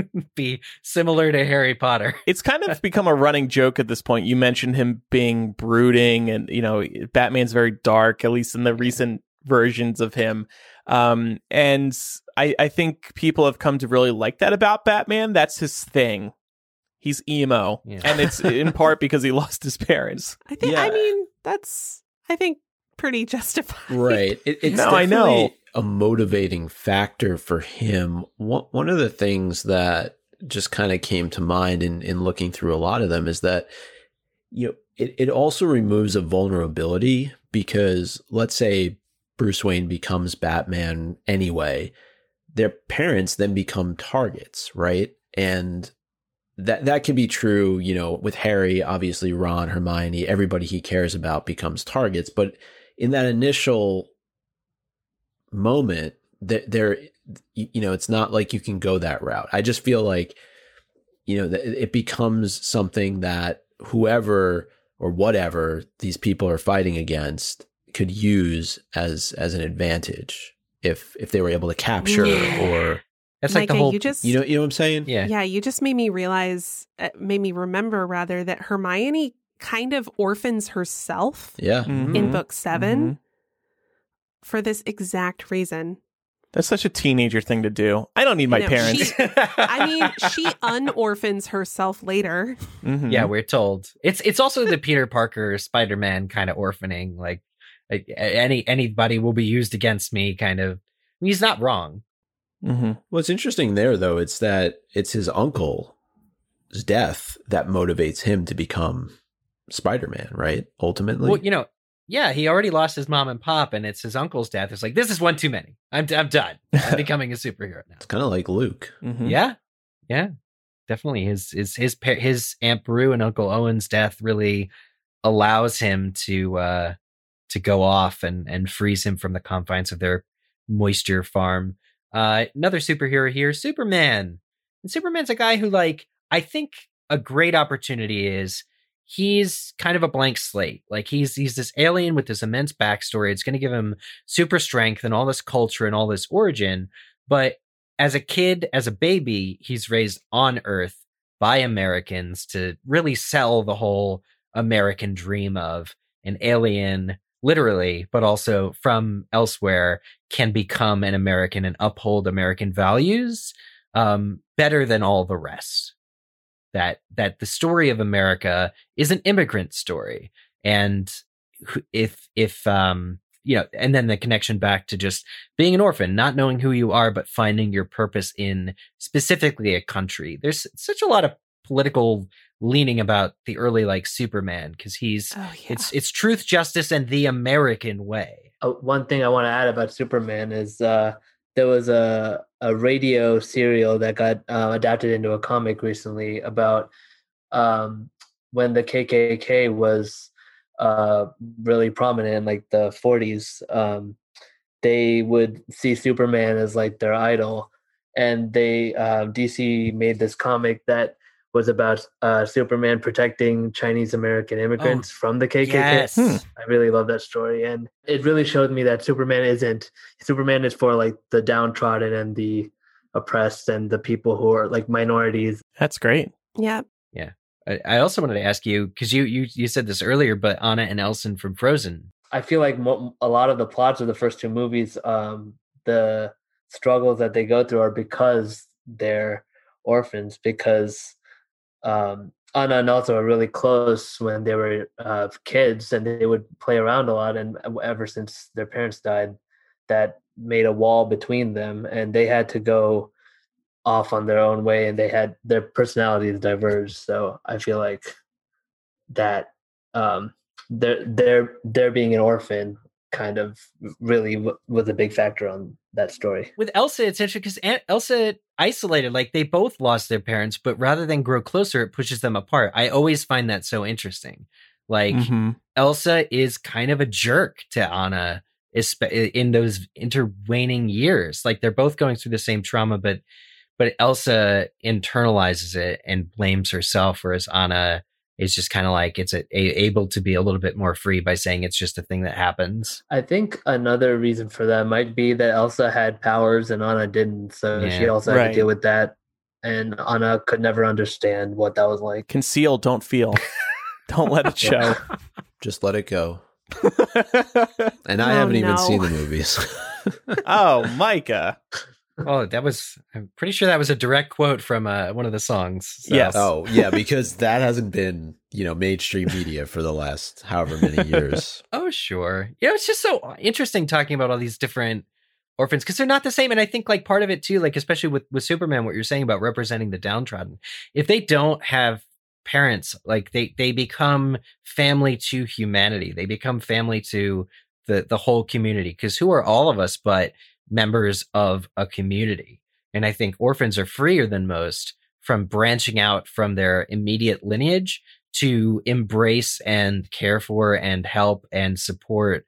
be similar to Harry Potter. It's kind of become a running joke at this point. You mentioned him being brooding, and, you know, Batman's very dark, at least in the recent versions of him. Um, and I, I think people have come to really like that about Batman. That's his thing. He's emo. Yeah. And it's in part because he lost his parents. I think, Yeah. I mean, that's, I think, pretty justified. Right. It, it's No, I definitely know. a motivating factor for him. One, one of the things that just kind of came to mind in, in looking through a lot of them is that, you know, it, it also removes a vulnerability, because let's say Bruce Wayne becomes Batman anyway, their parents then become targets, right? And that that can be true, you know, with Harry, obviously Ron, Hermione, everybody he cares about becomes targets. But in that initial moment, that there, you know, it's not like you can go that route. I just feel like, you know, that it becomes something that whoever or whatever these people are fighting against could use as as an advantage if if they were able to capture Yeah. or That's like Micah, the whole. you just you know you know what I'm saying? yeah. yeah, you just made me realize, uh, made me remember rather that Hermione kind of orphans herself Yeah. in Mhm. book seven Mhm. for this exact reason. That's such a teenager thing to do. I don't need my know, parents. she- I mean, she unorphans herself later. Mhm. Yeah, we're told it's it's also the Peter Parker Spider-Man kind of orphaning. Like, like any anybody will be used against me. Kind of. I mean, he's not wrong. Mhm. What's interesting there, though, it's that it's his uncle's death that motivates him to become Spider-Man, right? Ultimately. Well, you know, yeah, he already lost his mom and pop, and it's his uncle's death. It's like, this is one too many. I'm I'm done. I'm becoming a superhero now. It's kind of like Luke. Mhm. Yeah, yeah, definitely. His his his pa- his Aunt Beru and Uncle Owen's death really allows him to uh to go off and and frees him from the confines of their moisture farm. Uh, another superhero here, Superman. And Superman's a guy who, like, I think a great opportunity is he's kind of a blank slate. Like he's he's this alien with this immense backstory. It's going to give him super strength and all this culture and all this origin. But as a kid, as a baby, he's raised on Earth by Americans to really sell the whole American dream of an alien, literally, but also from elsewhere, can become an American and uphold American values um, better than all the rest. That that the story of America is an immigrant story, and if if um you know, and then the connection back to just being an orphan, not knowing who you are, but finding your purpose in specifically a country. There's such a lot of political leaning about the early like Superman because he's Oh, yeah. it's it's truth, justice, and the American way. Uh, one thing I want to add about Superman is uh, there was a a radio serial that got uh, adapted into a comic recently about um, when the K K K was uh, really prominent in like the forties. Um, they would see Superman as like their idol, and they uh, D C made this comic that was about uh, Superman protecting Chinese American immigrants from the K K K. Yes. Hmm. I really love that story, and it really showed me that Superman isn't Superman is for like the downtrodden and the oppressed and the people who are like minorities. That's great. Yeah. I, I also wanted to ask you because you you you said this earlier, but Anna and Elsa from Frozen. I feel like mo- a lot of the plots of the first two movies, um, the struggles that they go through are because they're orphans, because um, Anna and Elsa were really close when they were uh, kids, and they would play around a lot. And ever since their parents died, that made a wall between them, and they had to go off on their own way, and they had their personalities diverged. So I feel like that um, their their their being an orphan kind of really w- was a big factor on that story. With Elsa, it's interesting because Elsa isolated, like they both lost their parents, but rather than grow closer, it pushes them apart. I always find that so interesting. Like Mhm. Elsa is kind of a jerk to Anna in those intervening years. Like they're both going through the same trauma, but but Elsa internalizes it and blames herself, whereas Anna is just kind of like it's a, a, able to be a little bit more free by saying it's just a thing that happens. I think another reason for that might be that Elsa had powers and Anna didn't, so Yeah. she also had Right. to deal with that, and Anna could never understand what that was like. Conceal, don't feel. Don't let it show. Just let it go. And I Oh, haven't even no. seen the movies. Oh, Micah. Oh, that was, I'm pretty sure that was a direct quote from uh, one of the songs. So. Yes. Oh, yeah, because that hasn't been, you know, mainstream media for the last however many years. Oh, sure. You know, it's just so interesting talking about all these different orphans because they're not the same. And I think like part of it too, like especially with, with Superman, what you're saying about representing the downtrodden, if they don't have parents, like they, they become family to humanity. They become family to the, the whole community. Because who are all of us but members of a community? And I think orphans are freer than most from branching out from their immediate lineage to embrace and care for and help and support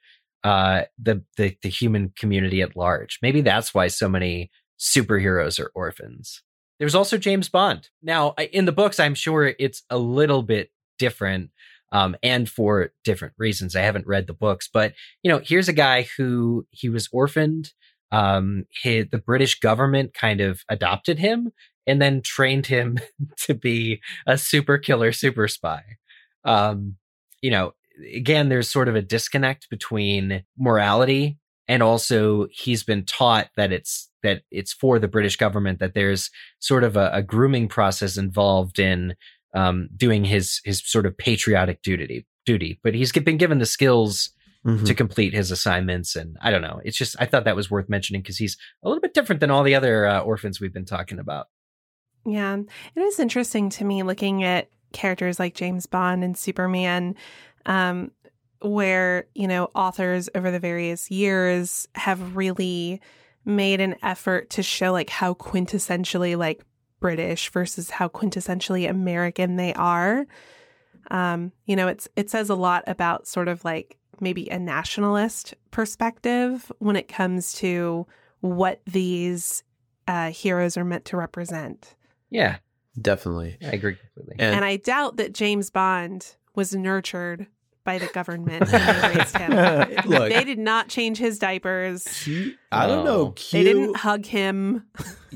uh, the, the the human community at large. Maybe that's why so many superheroes are orphans. There's also James Bond. Now, in the books, I'm sure it's a little bit different, um, and for different reasons. I haven't read the books, but you know, here's a guy who he was orphaned. Um, his, the British government kind of adopted him and then trained him to be a super killer, super spy. Um, you know, again, there's sort of a disconnect between morality and also he's been taught that it's that it's for the British government, that there's sort of a, a grooming process involved in um, doing his his sort of patriotic duty. Duty, but he's been given the skills mm-hmm. to complete his assignments, and I don't know. It's just I thought that was worth mentioning because he's a little bit different than all the other uh, orphans we've been talking about. Yeah, it is interesting to me looking at characters like James Bond and Superman, um, where, you know, authors over the various years have really made an effort to show like how quintessentially like British versus how quintessentially American they are. Um, you know, it's it says a lot about sort of like maybe a nationalist perspective when it comes to what these uh, heroes are meant to represent. Yeah, definitely. I agree completely. And, and I doubt that James Bond was nurtured by the government when they raised him. Look, they did not change his diapers. Q, I don't know. Q, they didn't hug him.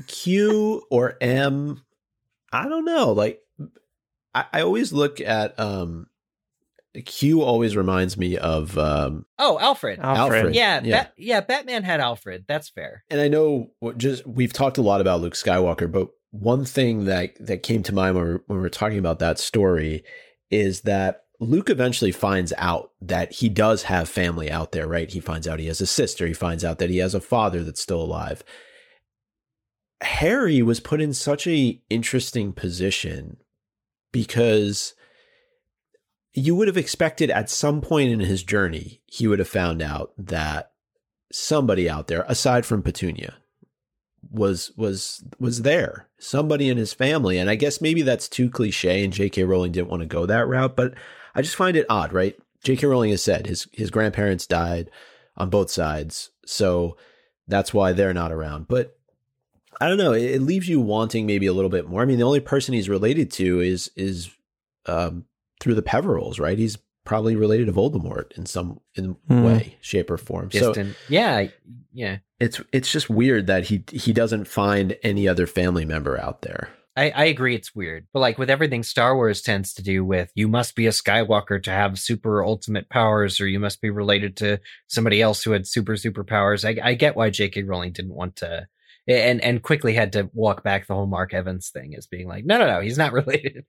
Q or M, I don't know. Like, I, I always look at um, Q. Always reminds me of um, oh Alfred. Alfred. Alfred. Yeah, yeah, Bat- yeah. Batman had Alfred. That's fair. And I know what just we've talked a lot about Luke Skywalker, but one thing that that came to mind when we, were, when we were talking about that story is that Luke eventually finds out that he does have family out there, right? He finds out he has a sister. He finds out that he has a father that's still alive. Harry was put in such a interesting position because you would have expected at some point in his journey, he would have found out that somebody out there, aside from Petunia, was was was there. Somebody in his family. And I guess maybe that's too cliche and J K Rowling didn't want to go that route, but I just find it odd, right? J K Rowling has said his his grandparents died on both sides, so that's why they're not around. But I don't know. It, it leaves you wanting maybe a little bit more. I mean, the only person he's related to is is um, through the Peverills, right? He's probably related to Voldemort in some in mm. way, shape, or form. Distant. So yeah, yeah. It's it's just weird that he he doesn't find any other family member out there. I, I agree it's weird. But like with everything Star Wars tends to do with you must be a Skywalker to have super ultimate powers, or you must be related to somebody else who had super super powers. I, I get why J K Rowling didn't want to and and quickly had to walk back the whole Mark Evans thing as being like, no, no, no, he's not related.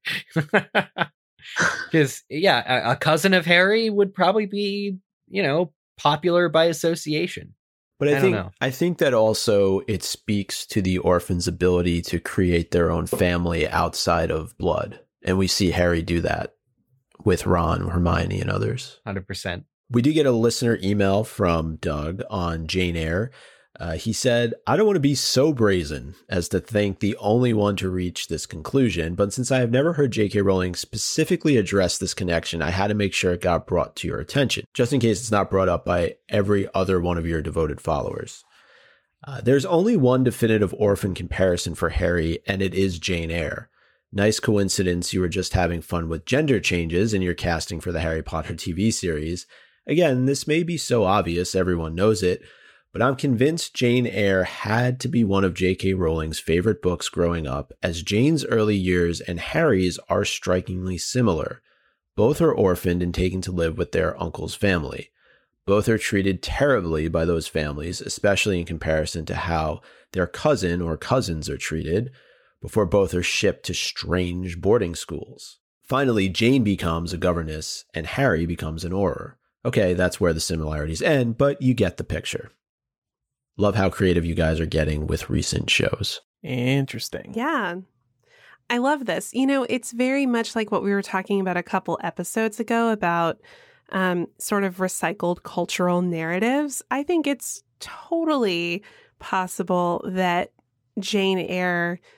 Because, yeah, a, a cousin of Harry would probably be, you know, popular by association. But I, I think don't know. I think that also it speaks to the orphans' ability to create their own family outside of blood. And we see Harry do that with Ron, Hermione, and others. one hundred percent. We do get a listener email from Doug on Jane Eyre. Uh, he said, I don't want to be so brazen as to think the only one to reach this conclusion, but since I have never heard J K Rowling specifically address this connection, I had to make sure it got brought to your attention, just in case it's not brought up by every other one of your devoted followers. Uh, there's only one definitive orphan comparison for Harry, and it is Jane Eyre. Nice coincidence you were just having fun with gender changes in your casting for the Harry Potter T V series. Again, this may be so obvious, everyone knows it, but I'm convinced Jane Eyre had to be one of J K Rowling's favorite books growing up, as Jane's early years and Harry's are strikingly similar. Both are orphaned and taken to live with their uncle's family. Both are treated terribly by those families, especially in comparison to how their cousin or cousins are treated, before both are shipped to strange boarding schools. Finally, Jane becomes a governess and Harry becomes an Auror. Okay, that's where the similarities end, but you get the picture. Love how creative you guys are getting with recent shows. Interesting. Yeah. I love this. You know, it's very much like what we were talking about a couple episodes ago about um, sort of recycled cultural narratives. I think it's totally possible that Jane Eyre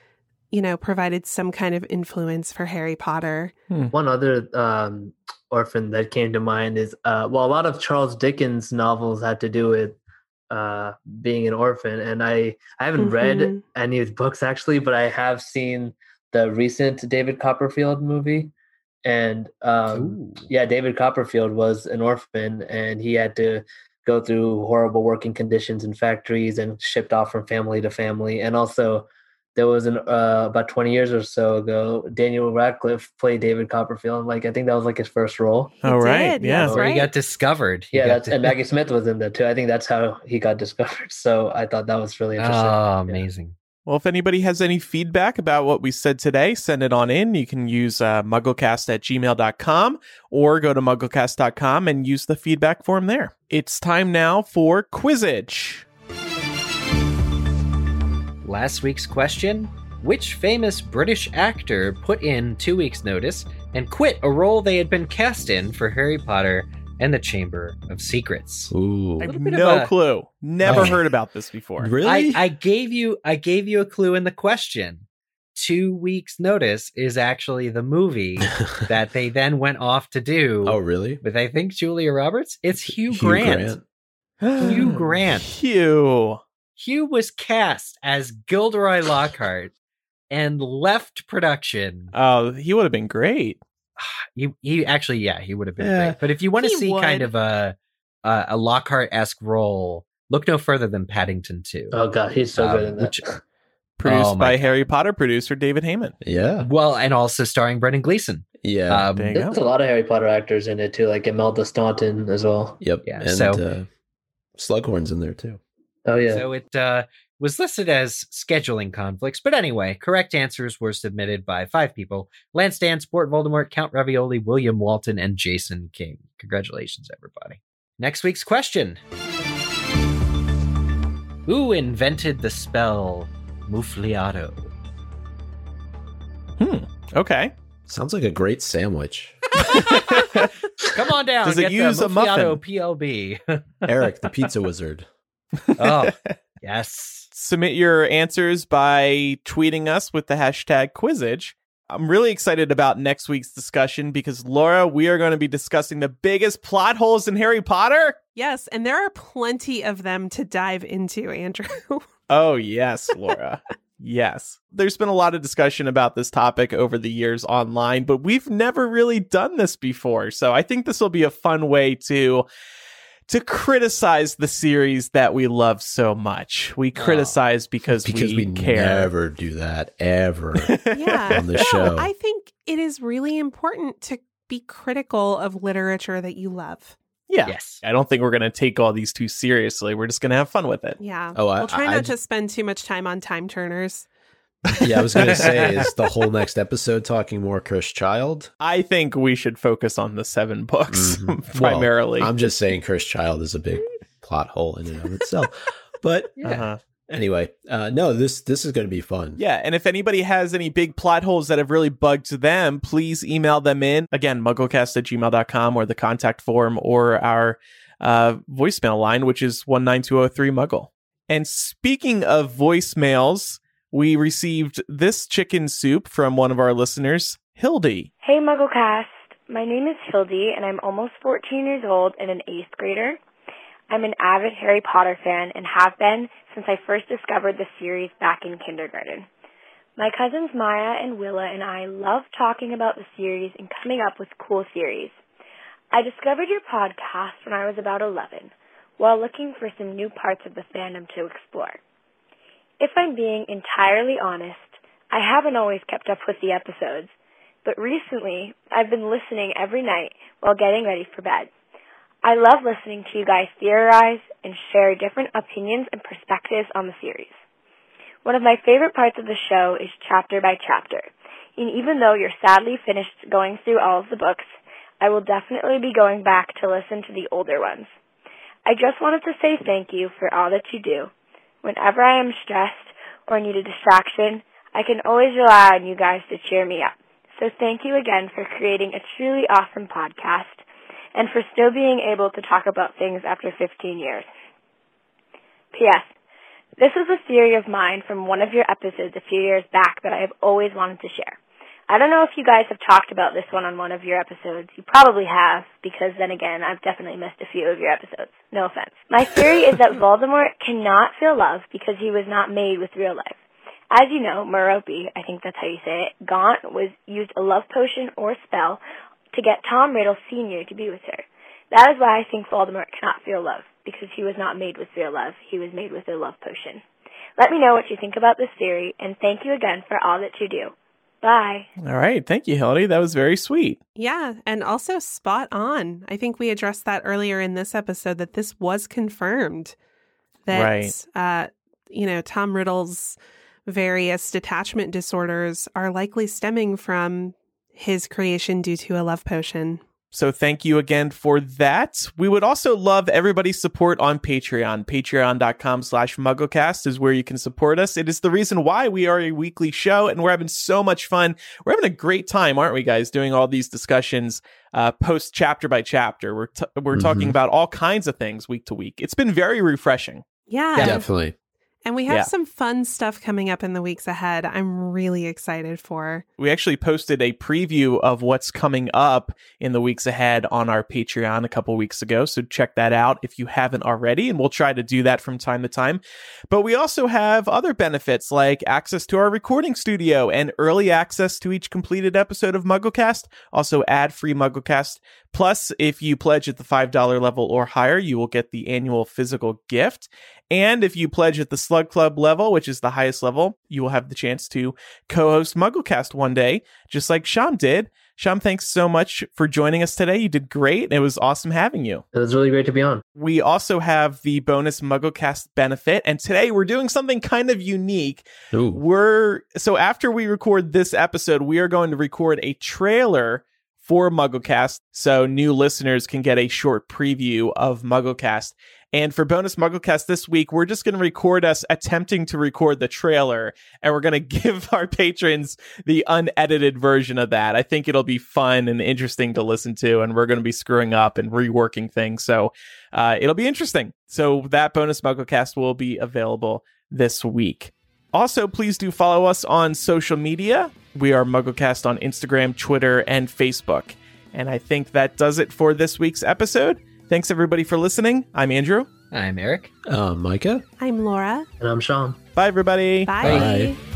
you know, provided some kind of influence for Harry Potter. Hmm. One other um, orphan that came to mind is, uh, well, a lot of Charles Dickens novels had to do with uh, being an orphan. And I, I haven't Mhm. read any of his books actually, but I have seen the recent David Copperfield movie. And um, Ooh. yeah, David Copperfield was an orphan, and he had to go through horrible working conditions in factories and shipped off from family to family. And also, there was an uh, about twenty years or so ago, Daniel Radcliffe played David Copperfield. Like I think that was like his first role. He Oh, right. did, Yeah. yes, Where he right. got discovered. He Yeah, got that's to- and Maggie Smith was in there too. I think that's how he got discovered. So I thought that was really interesting. Oh, Yeah. amazing. Well, if anybody has any feedback about what we said today, send it on in. You can use uh, mugglecast at gmail dot com or go to mugglecast dot com and use the feedback form there. It's time now for Quizzitch. Last week's question: which famous British actor put in two weeks' notice and quit a role they had been cast in for Harry Potter and the Chamber of Secrets? Ooh. I have little bit of no a- clue. Never Oh. heard about this before. Really? I, I gave you I gave you a clue in the question. Two weeks' notice is actually the movie that they then went off to do oh, really? with, I think, Julia Roberts. It's Hugh, Grant. Hugh Grant. Hugh. Hugh was cast as Gilderoy Lockhart and left production. Oh, he would have been great. He, he actually, yeah, he would have been Yeah. great. But if you want to He see kind would. of a a, a Lockhart-esque role, look no further than Paddington two. Oh god, he's so Um, good in that. which- Produced Oh, my by God. Harry Potter producer David Heyman. Yeah. Well, and also starring Brendan Gleeson. Yeah. Um, There you There's go. a lot of Harry Potter actors in it too, like Imelda Staunton as well. Yep. Yeah, And so- uh, Slughorn's in there too. Oh yeah. So it uh, was listed as scheduling conflicts. But anyway, correct answers were submitted by five people: Lance Dan, Sport Voldemort, Count Ravioli, William Walton, and Jason King. Congratulations, everybody. Next week's question: who invented the spell Muffliato? Hmm. Okay. Sounds like a great sandwich. Come on down. Does it get use the a muffin? Muffliato P L B. Eric, the pizza wizard. Oh, yes. Submit your answers by tweeting us with the hashtag Quizzitch. I'm really excited about next week's discussion because, Laura, we are going to be discussing the biggest plot holes in Harry Potter. Yes, and there are plenty of them to dive into, Andrew. Oh, yes, Laura. Yes. There's been a lot of discussion about this topic over the years online, but we've never really done this before. So I think this will be a fun way to to criticize the series that we love so much. We criticize because, Because we, we care. never do that ever. Yeah. On the No, show. I think it is really important to be critical of literature that you love. Yeah. Yes. I don't think we're going to take all these too seriously. We're just going to have fun with it. Yeah. Oh, I- we'll try I- not I- to spend too much time on time turners. Yeah, I was going to say, is the whole next episode talking more Chris Child? I think we should focus on the seven books Mhm. primarily. Well, I'm just saying Chris Child is a big plot hole in and of itself. But Yeah. Uh-huh. anyway, uh, no, this this is going to be fun. Yeah, and if anybody has any big plot holes that have really bugged them, please email them in. Again, mugglecast at gmail dot com or the contact form or our uh, voicemail line, which is one nine two zero three Muggle. And speaking of voicemails, we received this chicken soup from one of our listeners, Hildy. Hey MuggleCast, my name is Hildy and I'm almost fourteen years old and an eighth grader. I'm an avid Harry Potter fan and have been since I first discovered the series back in kindergarten. My cousins Maya and Willa and I love talking about the series and coming up with cool theories. I discovered your podcast when I was about eleven, while looking for some new parts of the fandom to explore. If I'm being entirely honest, I haven't always kept up with the episodes, but recently I've been listening every night while getting ready for bed. I love listening to you guys theorize and share different opinions and perspectives on the series. One of my favorite parts of the show is chapter by chapter, and even though you're sadly finished going through all of the books, I will definitely be going back to listen to the older ones. I just wanted to say thank you for all that you do. Whenever I am stressed or need a distraction, I can always rely on you guys to cheer me up. So thank you again for creating a truly awesome podcast and for still being able to talk about things after fifteen years. P S. This is a theory of mine from one of your episodes a few years back that I have always wanted to share. I don't know if you guys have talked about this one on one of your episodes. You probably have, because then again, I've definitely missed a few of your episodes. No offense. My theory is that Voldemort cannot feel love because he was not made with real life. As you know, Merope, I think that's how you say it, Gaunt was used a love potion or spell to get Tom Riddle Senior to be with her. That is why I think Voldemort cannot feel love, because he was not made with real love. He was made with a love potion. Let me know what you think about this theory, and thank you again for all that you do. Bye. All right. Thank you, Hildy. That was very sweet. Yeah, and also spot on. I think we addressed that earlier in this episode, that this was confirmed. That, right. uh, you know, Tom Riddle's various detachment disorders are likely stemming from his creation due to a love potion. So thank you again for that. We would also love everybody's support on Patreon. Patreon.com slash MuggleCast is where you can support us. It is the reason why we are a weekly show, and we're having so much fun. We're having a great time, aren't we, guys, doing all these discussions uh, post chapter by chapter. We're, t- we're mm-hmm. talking about all kinds of things week to week. It's been very refreshing. Yeah. yeah. Definitely. And we have yeah. some fun stuff coming up in the weeks ahead. I'm really excited for. We actually posted a preview of what's coming up in the weeks ahead on our Patreon a couple weeks ago. So check that out if you haven't already. And we'll try to do that from time to time. But we also have other benefits like access to our recording studio and early access to each completed episode of MuggleCast. Also ad-free MuggleCast. Plus, if you pledge at the five dollars level or higher, you will get the annual physical gift. And if you pledge at the Slug Club level, which is the highest level, you will have the chance to co-host MuggleCast one day, just like Sham did. Sham, thanks so much for joining us today. You did great. It was awesome having you. It was really great to be on. We also have the bonus MuggleCast benefit, and today we're doing something kind of unique. Ooh. We're so after we record this episode, we are going to record a trailer for MuggleCast, so new listeners can get a short preview of MuggleCast. And for bonus MuggleCast this week, we're just going to record us attempting to record the trailer, and we're going to give our patrons the unedited version of that. I think it'll be fun and interesting to listen to, and we're going to be screwing up and reworking things, so uh, it'll be interesting. So that bonus MuggleCast will be available this week. Also, please do follow us on social media. We are MuggleCast on Instagram, Twitter, and Facebook. And I think that does it for this week's episode. Thanks, everybody, for listening. I'm Andrew. I'm Eric. Uh, Micah. I'm Laura. And I'm Sean. Bye, everybody. Bye. Bye.